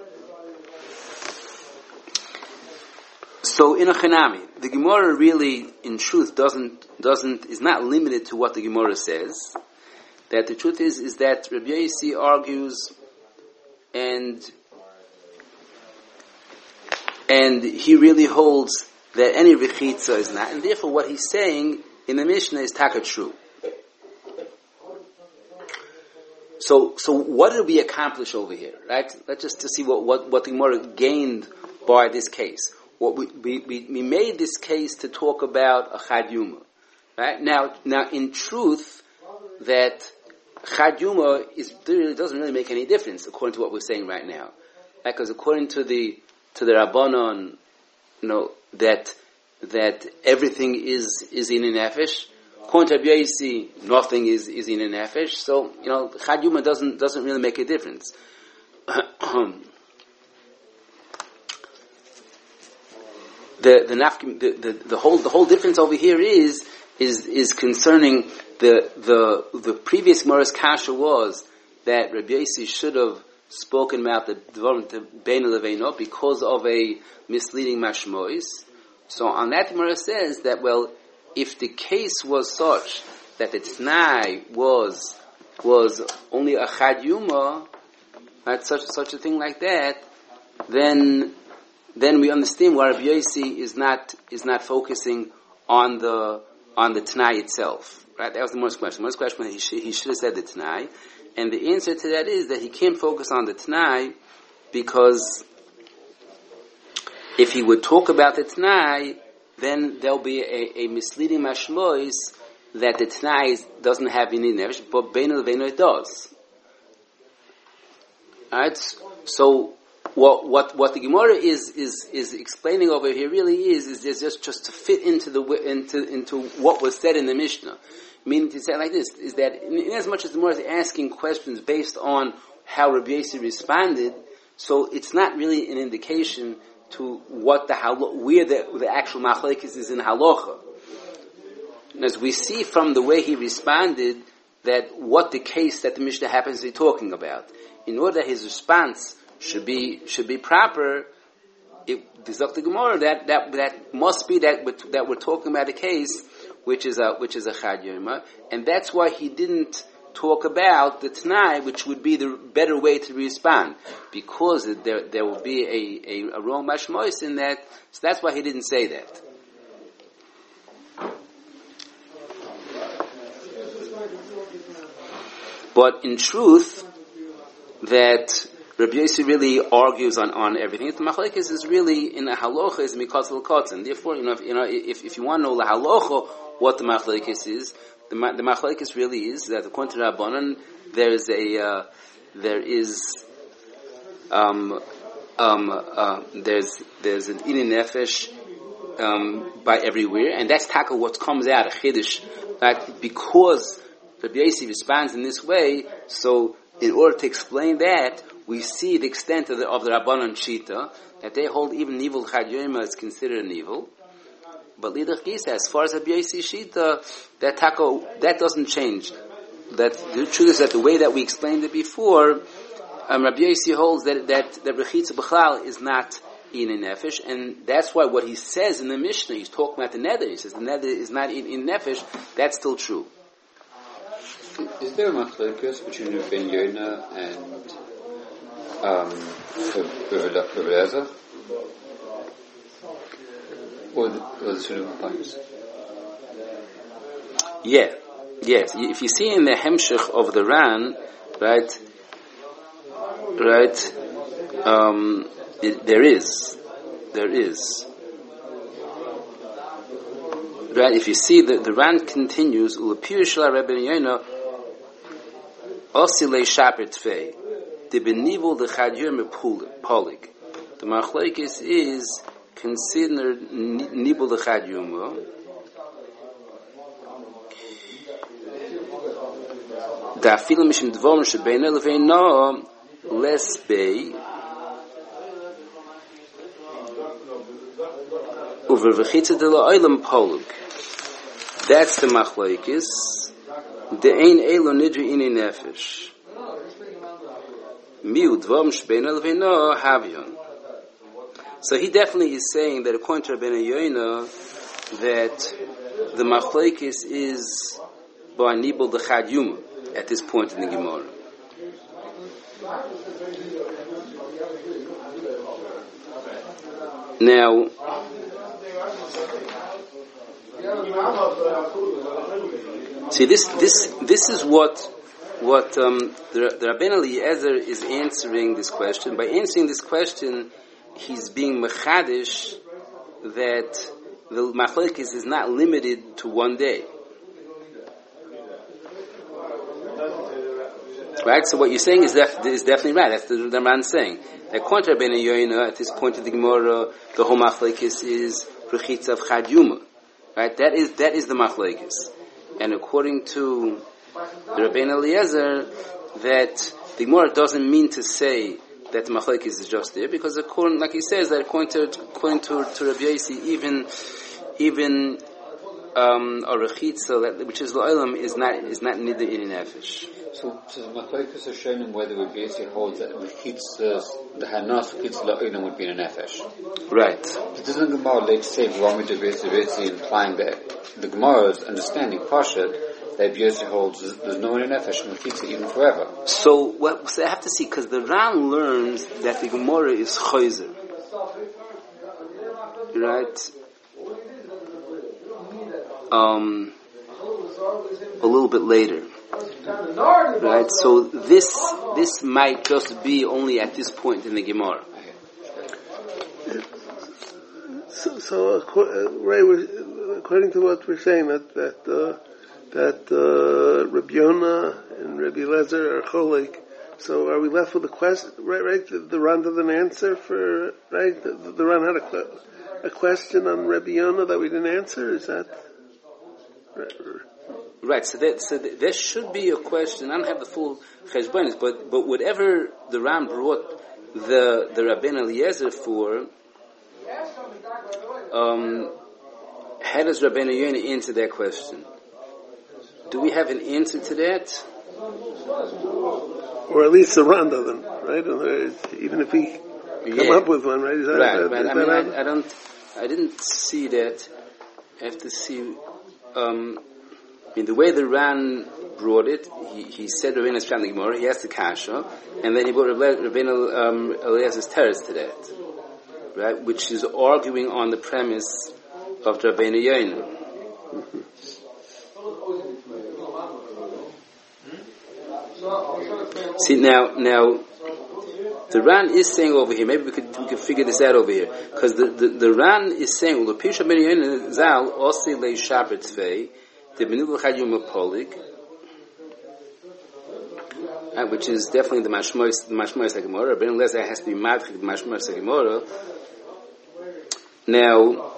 So in a Chanami, the Gemara really, in truth, is not limited to what the Gemara says. That the truth is that Rabbi Yossi argues, and he really holds that any rechitza is not, and therefore what he's saying in the Mishnah is taka true. So what did we accomplish over here, right? Let's just to see what the Gemara gained by this case. What we made this case to talk about a chad yuma, right? Now in truth, that chad yuma doesn't really make any difference according to what we're saying right now, right? Because according to the Rabbanon, that everything is in a nefesh. According to Rabbi Yossi, nothing is in a nefesh. So chad yuma doesn't really make a difference. The whole difference over here is concerning the previous Gemara's kasha was that Rabbi Yossi should have spoken about the Bein Leveino because of a misleading mashmois. So on that Gemara says that, well, if the case was such that the T'nai was only a chad yuma, right, such a thing like that, then we understand why Rabbi Yossi is not focusing on the T'nai itself. Right? That was the most question. The most question was he should have said the T'nai. And the answer to that is that he can't focus on the T'nai because if he would talk about the T'nai, then there'll be a misleading mashmois that the T'nai doesn't have any nefesh, but Bein Leveino it does. Alright? So what the Gemara is explaining over here really is just to fit into what was said in the Mishnah. Meaning to say like this, is that in as much as the Gemara is asking questions based on how Rabbi Yossi responded, so it's not really an indication to where the actual machlekes is in halacha. And as we see from the way he responded, that what the case that the Mishnah happens to be talking about, in order that his response should be proper, the Gemara that must be that we're talking about a case which is a chad yoma, and that's why he didn't talk about the T'nai, which would be the better way to respond, because there will be a wrong mashmois in that. So that's why he didn't say that. But in truth, that Rabbi Yossi really argues on everything. The machlekes is really in a halacha is mikatz l'kotzen. Therefore, if you want to know the halacha what the machlekes is, the machlokes really is that according to Rabbanan, there's an inin nefesh by everywhere, and that's taka what comes out of Chiddush. That because Rabbi Yossi responds in this way, so in order to explain that, we see the extent of the Rabbanan Shita, that they hold even evil Chad Yoma is considered an evil. But Lidach Gisa, as far as Rabbi Yossi Shita, that doesn't change. That the truth is that the way that we explained it before, Rabbi Yossi holds that Rechitza B'chlal is not in nefesh, and that's why what he says in the Mishnah, he's talking about the nether. He says the nether is not in nefesh. That's still true. Is there a machlokes between Ben Yonah and Rabbi Eliezer, or the sort of points? Yeah, yes. If you see in the Hemshech of the Ran, right. There is. Right, if you see the Ran continues, Ulapir Shla Rebbe Yonah Osile Shaper Tfei, the Benivul the Chadyur Mepolik. The Machlokes is considered Nibul the Chadyur. Da Filim Mishim Dvom Shebein Eleveino Les Bei Over V'chitza de La'olam Poluk. That's the machlokes. The ein elo nidri ini nefesh. Miu dvom shbein elveino havion. So he definitely is saying that according to Rabbeinu Yonah, that the machlokes is by nibul the chad yuma at this point in the Gemara. Now, see, this is what the Rabbeinu Eliezer is answering this question. By answering this question, he's being mechadish that the machlokes is not limited to one day. Right? So what you're saying is definitely right. That's the Ran saying. That according to Rabbeinu Yonah, at this point of the Gemara, the whole machlokes is rechitza of chad yuma. Right? That is the machlokes. And according to the Rabbeinu Eliezer, that the Gemara doesn't mean to say that the machlokes is just there, because according, like he says, that according to Rabbi Yossi, even a rechitza, which is la'olam, is not nidr in nefesh. So the machlokes are shown in whether Rabbi Yossi holds that the hanas rechitza la'olam would be in a nefesh. Right. But doesn't the Gemara later say Rabbi Yossi implying that the Gemara's understanding Pashat that Rabbi Yossi holds there's no in a nefesh and rechitza even forever? So I have to see, because the Ran learns that the Gemara is chayzer. Right? A little bit later. Right? So this might just be only at this point in the Gemara. So Ray, according to what we're saying, that Rabbi Yonah and Rabbi Eliezer are cholik. So are we left with the question? Right? The Ran doesn't answer for right. The Ran had a question on Rabbi Yonah that we didn't answer. Is that right? Right. So there should be a question. I don't have the full cheshbonis, but whatever the Ran brought the Rabbeinu Eliezer for, how does Rabbeinu Yonah answer that question? Do we have an answer to that? Or at least the Ran doesn't, right? Even if he come up with one, right? I didn't see that. I have to see. The way the Ran brought it, he said Rabbeinu is found in the Gemara. He asked the kasha, and then he brought Rabbeinu Eliezer's teretz to that, right? Which is arguing on the premise of Rabbeinu Yonah. See now, the Ran is saying over here. Maybe we could figure this out over here, because the Ran is saying, "L'pisha ben Yonah zal osi le shaper tzvei." the Benuga Chad Yuma Polig, which is definitely the Mashmois Gemara. Ben Lezer has to be Madchik the Mashmois Gemara. Now,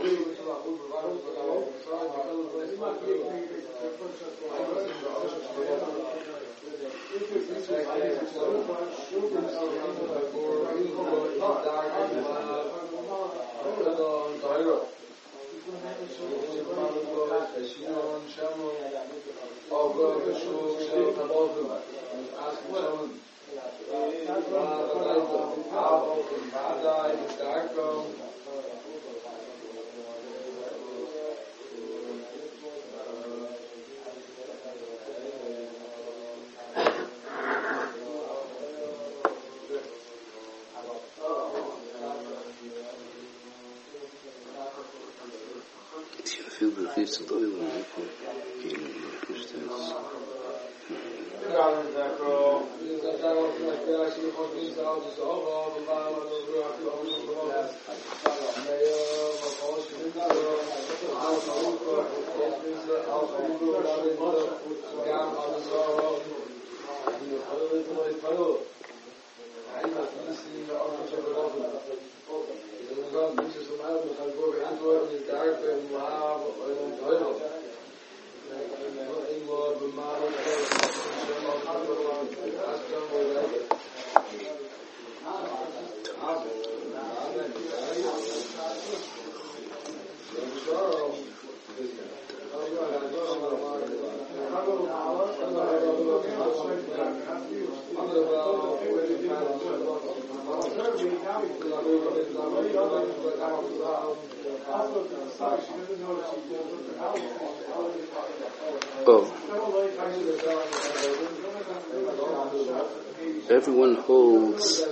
everyone holds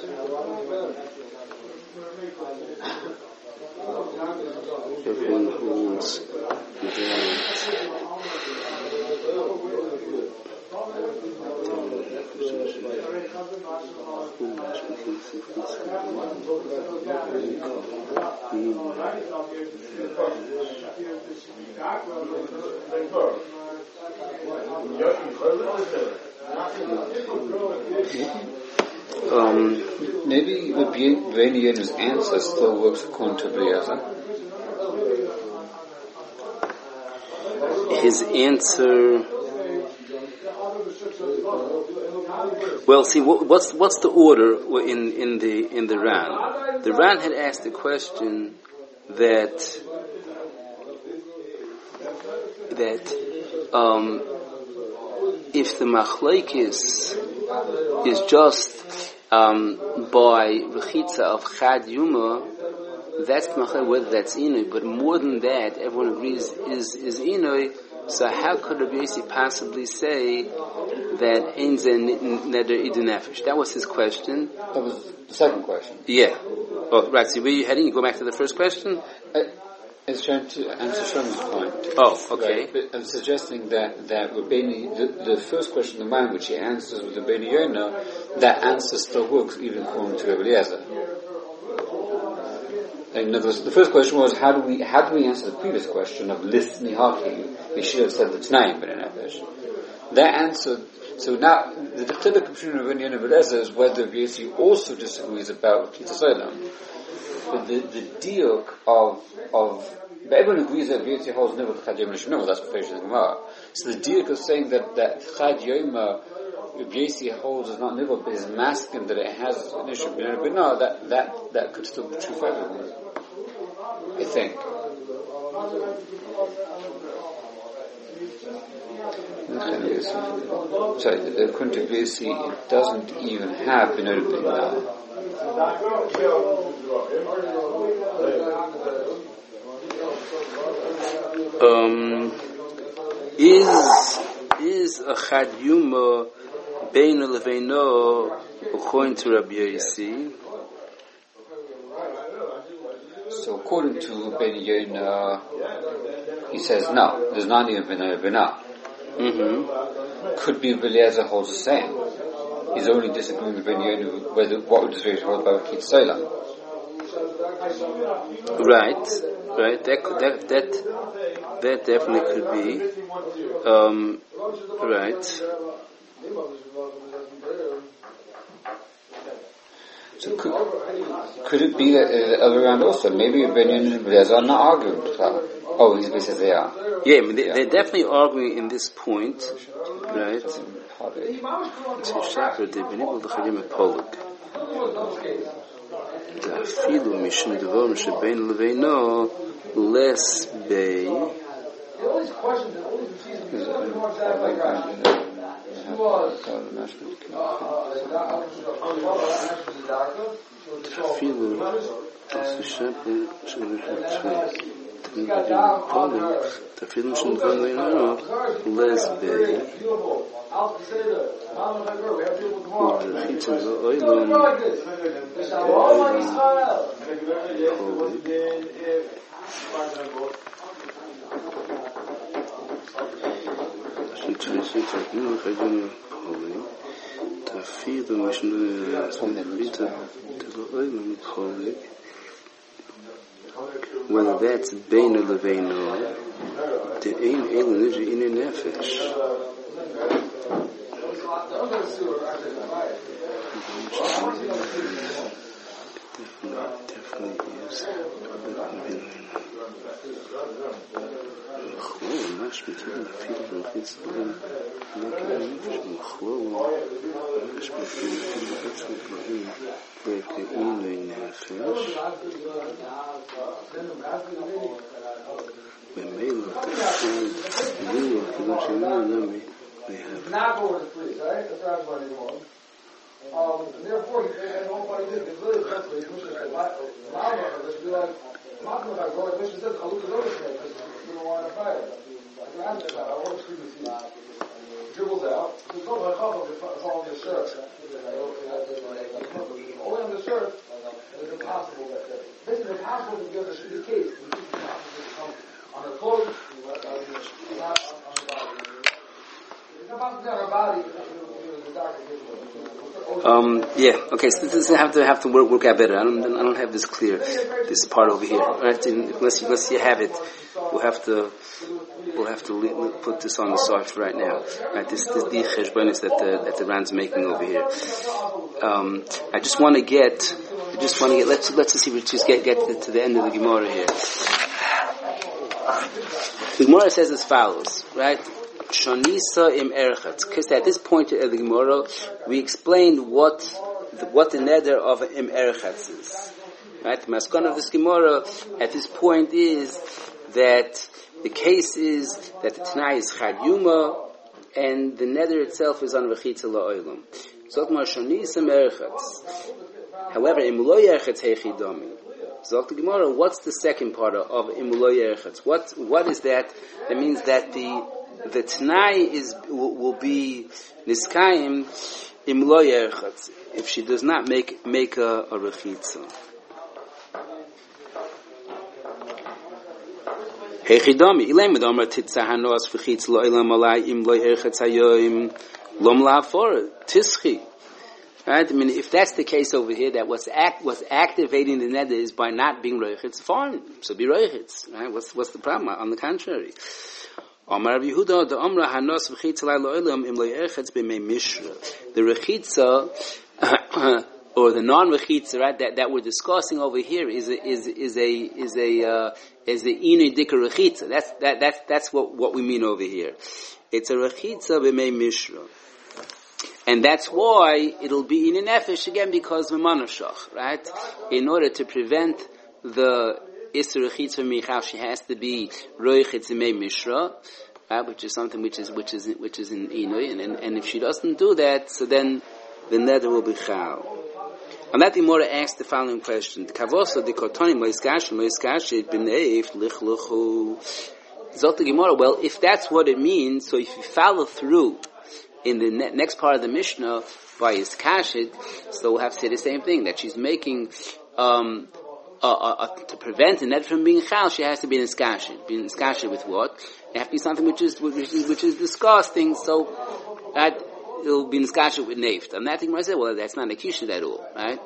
maybe Rabbeinu Yona's answer still works according to Eliezer. His answer. Well, see, what's the order in the Ran? The Ran had asked the question that if the machlokes is just by rechitza of Chad Yuma, that's the machlokes, whether that's Inui. But more than that, everyone agrees is Inui. So how could Rabbi Yossi possibly say that Ein Zeh Neder Idun Nefesh? That was his question. That was the second question. Yeah. Oh, right. So where are you heading? You go back to the first question? It's trying to answer Shlomo's point. Oh, okay. Right, but I'm suggesting that the first question of mine, which he answers with Rabbeinu Yonah, that answer still works even according to Rabbi Eliezer. In other words, the first question was how do we answer the previous question of Lithni Haki? We should have said the T'naim Ben Nefesh. That answer. So now the chiluk between Rabbeinu Yonah and Rabbi Eliezer is whether Rabbi Yossi also disagrees about Kitzur Olam. But the diuk of but everyone agrees that Rabbi Yossi holds never Chad Yom Nishma. That's what Peish in the Gemara. So the diuk of saying that Chad Yom Rabbi Yossi holds is not nivel, but is masking that it has an issue. But no, that could still be true for everyone. I think. Sorry, according to Rabbi Yossi, it doesn't even have B'nai now. Is a Chad Yuma Beinu Leveino according to Rabbi Yossi? So according to Rabbeinu Yonah, he says no. There's not even B'nai. Could be Rabbi Eliezer holds the same. He's only disagreeing with Rabbeinu Yonah whether what would Rabbi Eliezer hold about Kitzur Olam. Right. That definitely could be. Right. So could it be that the other way around also? Maybe Benjamin and Eliezer are not arguing. Oh, he says they are. Yeah, I mean, they're definitely arguing in this point, right? אפילו משום דבר שבין לבינו less bay אפילו אפילו משום דבר לבינו less bay חיצה זו אוילום אפילו משום whether that's Beinu Leveinu, the Ein Elon is in a nefesh. Definitely is. ממש מתאים אפילו במחיץ דברים נקד הנפש מחלול ממש מתאים אפילו בעצם דברים וכאילו נפש במילא תפקיד מילא כאילו שאלה נמי therefore, nobody did. It's really essentially, it's like, Malcolm, if I go, like Mishnah says, Chaluk is over today, because we don't want to fire. I can answer that. I want to scream the dribbles out. There's no Chacham, it's all on the shirt. Only on the shirt, it's impossible. This is impossible to give the case. On her clothes, not on the body. It's impossible to have her body, the doctor gives her. Yeah. Okay. So this have to work out better. I don't have this clear. This part over here, right? Unless you have it, we'll have to put this on the soft right now. Right? This the cheshbonis that the Ran's making over here. I just want to get. Let's see. We just get to the end of the Gemara here. The Gemara says as follows, right? Shonisa im erchatz. Because at this point of the Gemara, we explained what the neder of im erchatz is. Right? The maskon of this Gemara at this point is that the case is that the Tanai is chad yuma and the neder itself is on v'chitza la'olam. So Shonisa im erchatz. However, im lo yerchatz heichidami. So the Gemara, what's the second part of im lo yerchatz? What is that? That means that the Tanai will be niskayim im lo yerchatz if she does not make a rechitza. Heichidami ilay medamar titzahanos v'chitz lo ilam alai im lo yerchatz hayoim lom la'afor tischi. Right? I mean, if that's the case over here, that what's activating the neder is by not being roichitz, fine. So be roichitz. Right? What's the problem? On the contrary. Amar Yehuda, the Amra Hanos v'chitza la'olam im lo yerchatz b'mei mishra. The rechitza, or the non-rechitza, right? That we're discussing over here is a inu dika rechitza. That's what we mean over here. It's a rechitza b'mei mishra. And that's why it'll be in an nefesh again because of manashach, right? In order to prevent the Isser Rechitza Michal, she has to be Roichitz Imei Mishra, which is something which is in Inui, and if she doesn't do that, so then the neder will be Chal. And that Gemara asks the following question: Kavosa de Kotoni Moiskash B'Neif Lichluchu. Zot the Gemara. Well, if that's what it means, so if you follow through in the next part of the Mishnah by his kashid, so we'll have to say the same thing, that she's making to prevent the net from being chal, she has to be in iskashid. Be in iskashid with what? It has to be something which is disgusting, so that it'll be in iskashid with neft. And that thing I say, well, that's not a kishid at all, right?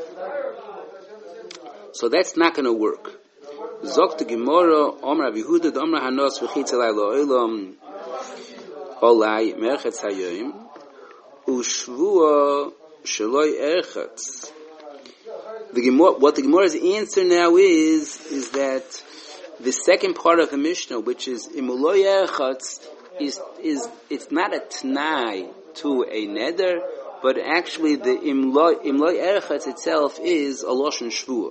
So that's not going to work. Zok the Gemara, Omar Yehuda, Omar Hanos v'chitza lo olam. Olai merchatz hayoim ushvua shaloi erchatz. What the Gemara's answer now is that the second part of the Mishnah, which is imuloi erchatz, is it's not a t'nai to a neder, but actually the imloi erchatz itself is a loshen shvua.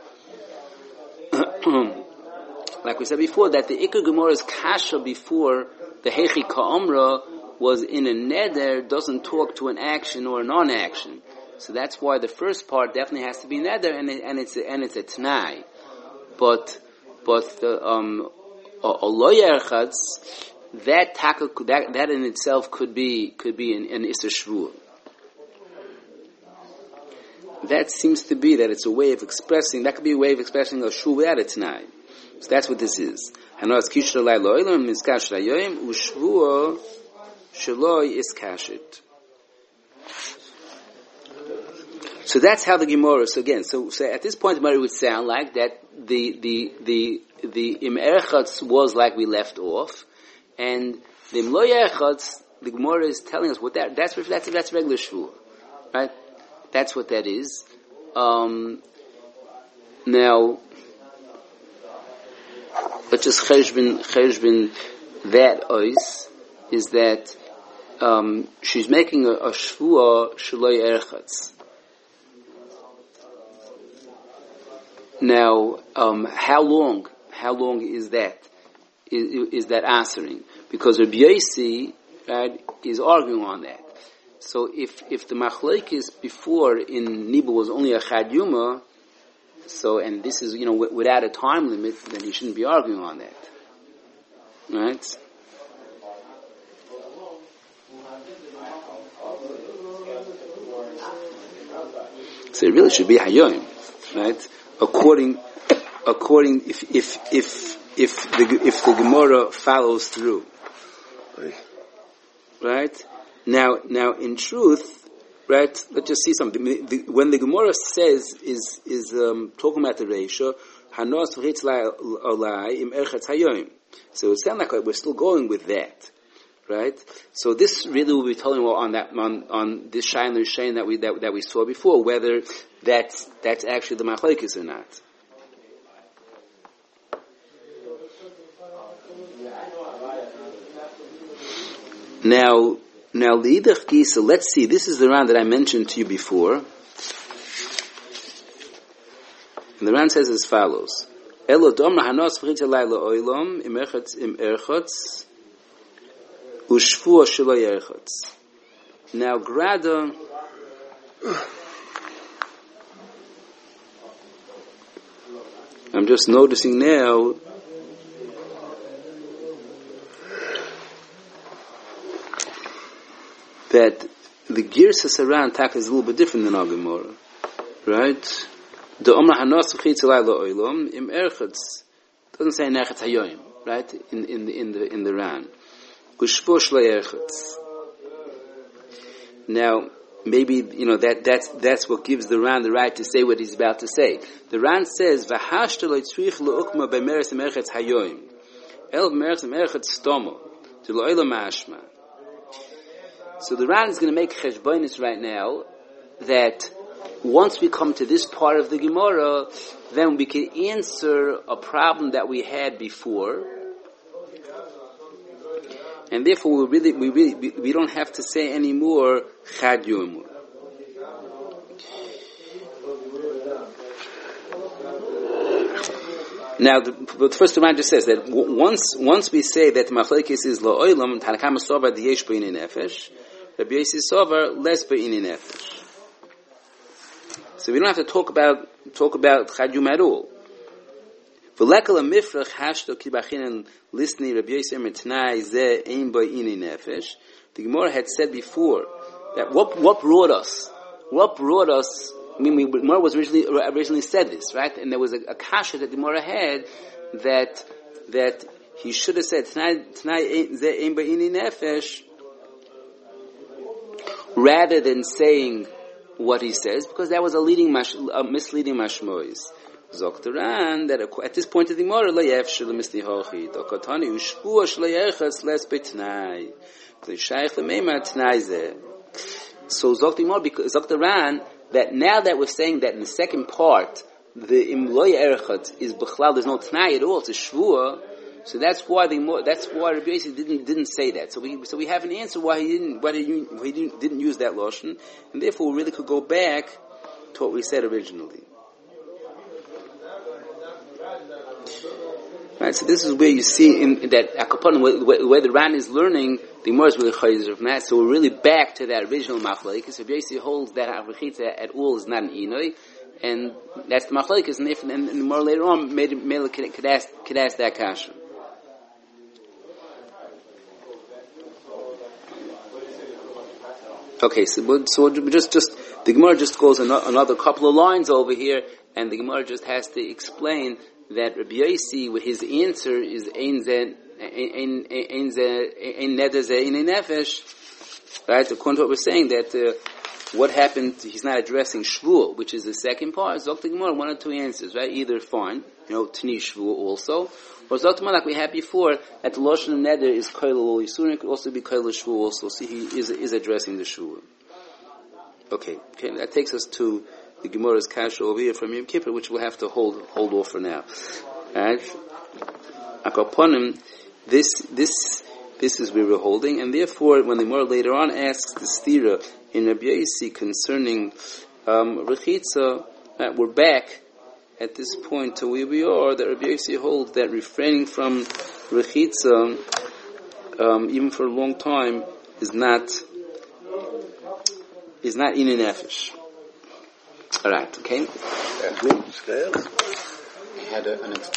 Like we said before, that the Iker Gemara's kasha before the Hechi Ka'amra was in a neder, doesn't talk to an action or a non-action. So that's why the first part definitely has to be neder, and it's a t'nai. But the Olo Yerchatz, that in itself could be an Issa Shvua. That seems to be that it's a way of expressing. That could be a way of expressing a shvua without a t'nai. So that's what this is. Hanos kishra lai lo'ilam miskash rayoyim u'shvua shaloi is kashit. So that's how the Gemara. So again, so at this point, the Gemara would sound like that the im erchatz was like we left off, and the im lo erchatz, the Gemara is telling us what that's regular shvua, right? That's what that is. Now, but just cheshbin that ois is that she's making a shvua shaloi erchatz. Now, how long is that? Is that answering? Because Rabbi Yossi, right, is arguing on that. So if the machlokes before in Nibu was only a chad yuma, so and this is without a time limit, then he shouldn't be arguing on that, right? So it really should be hayoim, right? According if the Gemara follows through, right? Now, in truth, right? Let's just see something. When the Gemara says is talking about the ratio, hanos v'chitz olai im erchatz hayoim. So it sounds like we're still going with that, right? So this really will be telling on this shayin l'shayin that we saw before, whether that's actually the machlokes or not. Now, L'idach Gisa, let's see, this is the round that I mentioned to you before. And the round says as follows. Elo domra hanos v'chitz alai la'olam im erchatz u'shvua shelo yerchatz. Now, Grada, I'm just noticing now that the girsas around Tak is a little bit different than our Gemara, right? The Omar Hanos V'chitz Alai La'olam Im Erchatz doesn't say Nerchatz Hayoim, right? In the Ran, U'shvua Shlo Erchatz. Now, maybe that's what gives the Ran the right to say what he's about to say. The Ran says V'hashta Lo Tzrich L'Ukma B'Meres Merchatz Hayoim El B'Meres Merchatz Stomo To La'olam Hashma. So the Ran is going to make cheshbonis right now that once we come to this part of the Gemara, then we can answer a problem that we had before, and therefore we don't have to say any more chad yom. Now, but first the Ran just says that once we say that machlokes is la'olam, Tanakama sovar diyesh b'inei nefesh, Rabbi Yossi sovar less b'inei nefesh. So we don't have to talk about chad yom at all. V'lekel ha'mifrach hashto kibachin listening Rabbi Yossi emetnai zeh ein b'inei nefesh. The Gemara had said before that what brought us. I mean, Gemara was originally said this, right? And there was a kasha that the Gemara had that he should have said T'nai zeh ein b'inei nefesh rather than saying what he says, because that was a misleading mashmois, Zoktaran that at this point of the Gemara la yefshel mistihochi dokatani ushpua shleyeches les betnai the shaykh the mema tnai ze. So Zoktimor because Zoktaran that now that we're saying that in the second part the imloy erchat is b'chlal there's no tnai at all, it's a shvua. So that's why Rabbi Yossi didn't say that. So we have an answer why he didn't use that lotion, and therefore we really could go back to what we said originally. Right, so this is where you see in that Akaponim, where the Ran is learning, the Gemara is really chayzer from that. So we're really back to that original machlekes. So Rabbi Yossi holds that Avrechitza at all is not an Inoi, and that's the machlekes. And if and the Gemara later on could ask that kasha. Okay, so just the Gemara just goes another couple of lines over here, and the Gemara just has to explain that Rabbi Yossi, his answer is ein neder ze ein nefesh. Right, according to what we're saying, that what happened, he's not addressing shvuah, which is the second part. Zok the Gemara, one or two answers, right? Either fine, tani shvuah also, or Zok the Gemara, like we had before, that the lashon of neder is koil ol yisurin, it could also be koil shvuah also. So he is addressing the shvuah. Okay, that takes us to the Gemara's kasha over here from Yom Kippur, which we'll have to hold off for now. Right? Akaponim, this is where we're holding, and therefore, when the Gemara later on asks the stira in Rabbi Yossi concerning Rechitza, we're back at this point to where we are, that Rabbi Yossi holds that refraining from Rechitza, even for a long time, is not in a nefesh. Alright, okay? Had an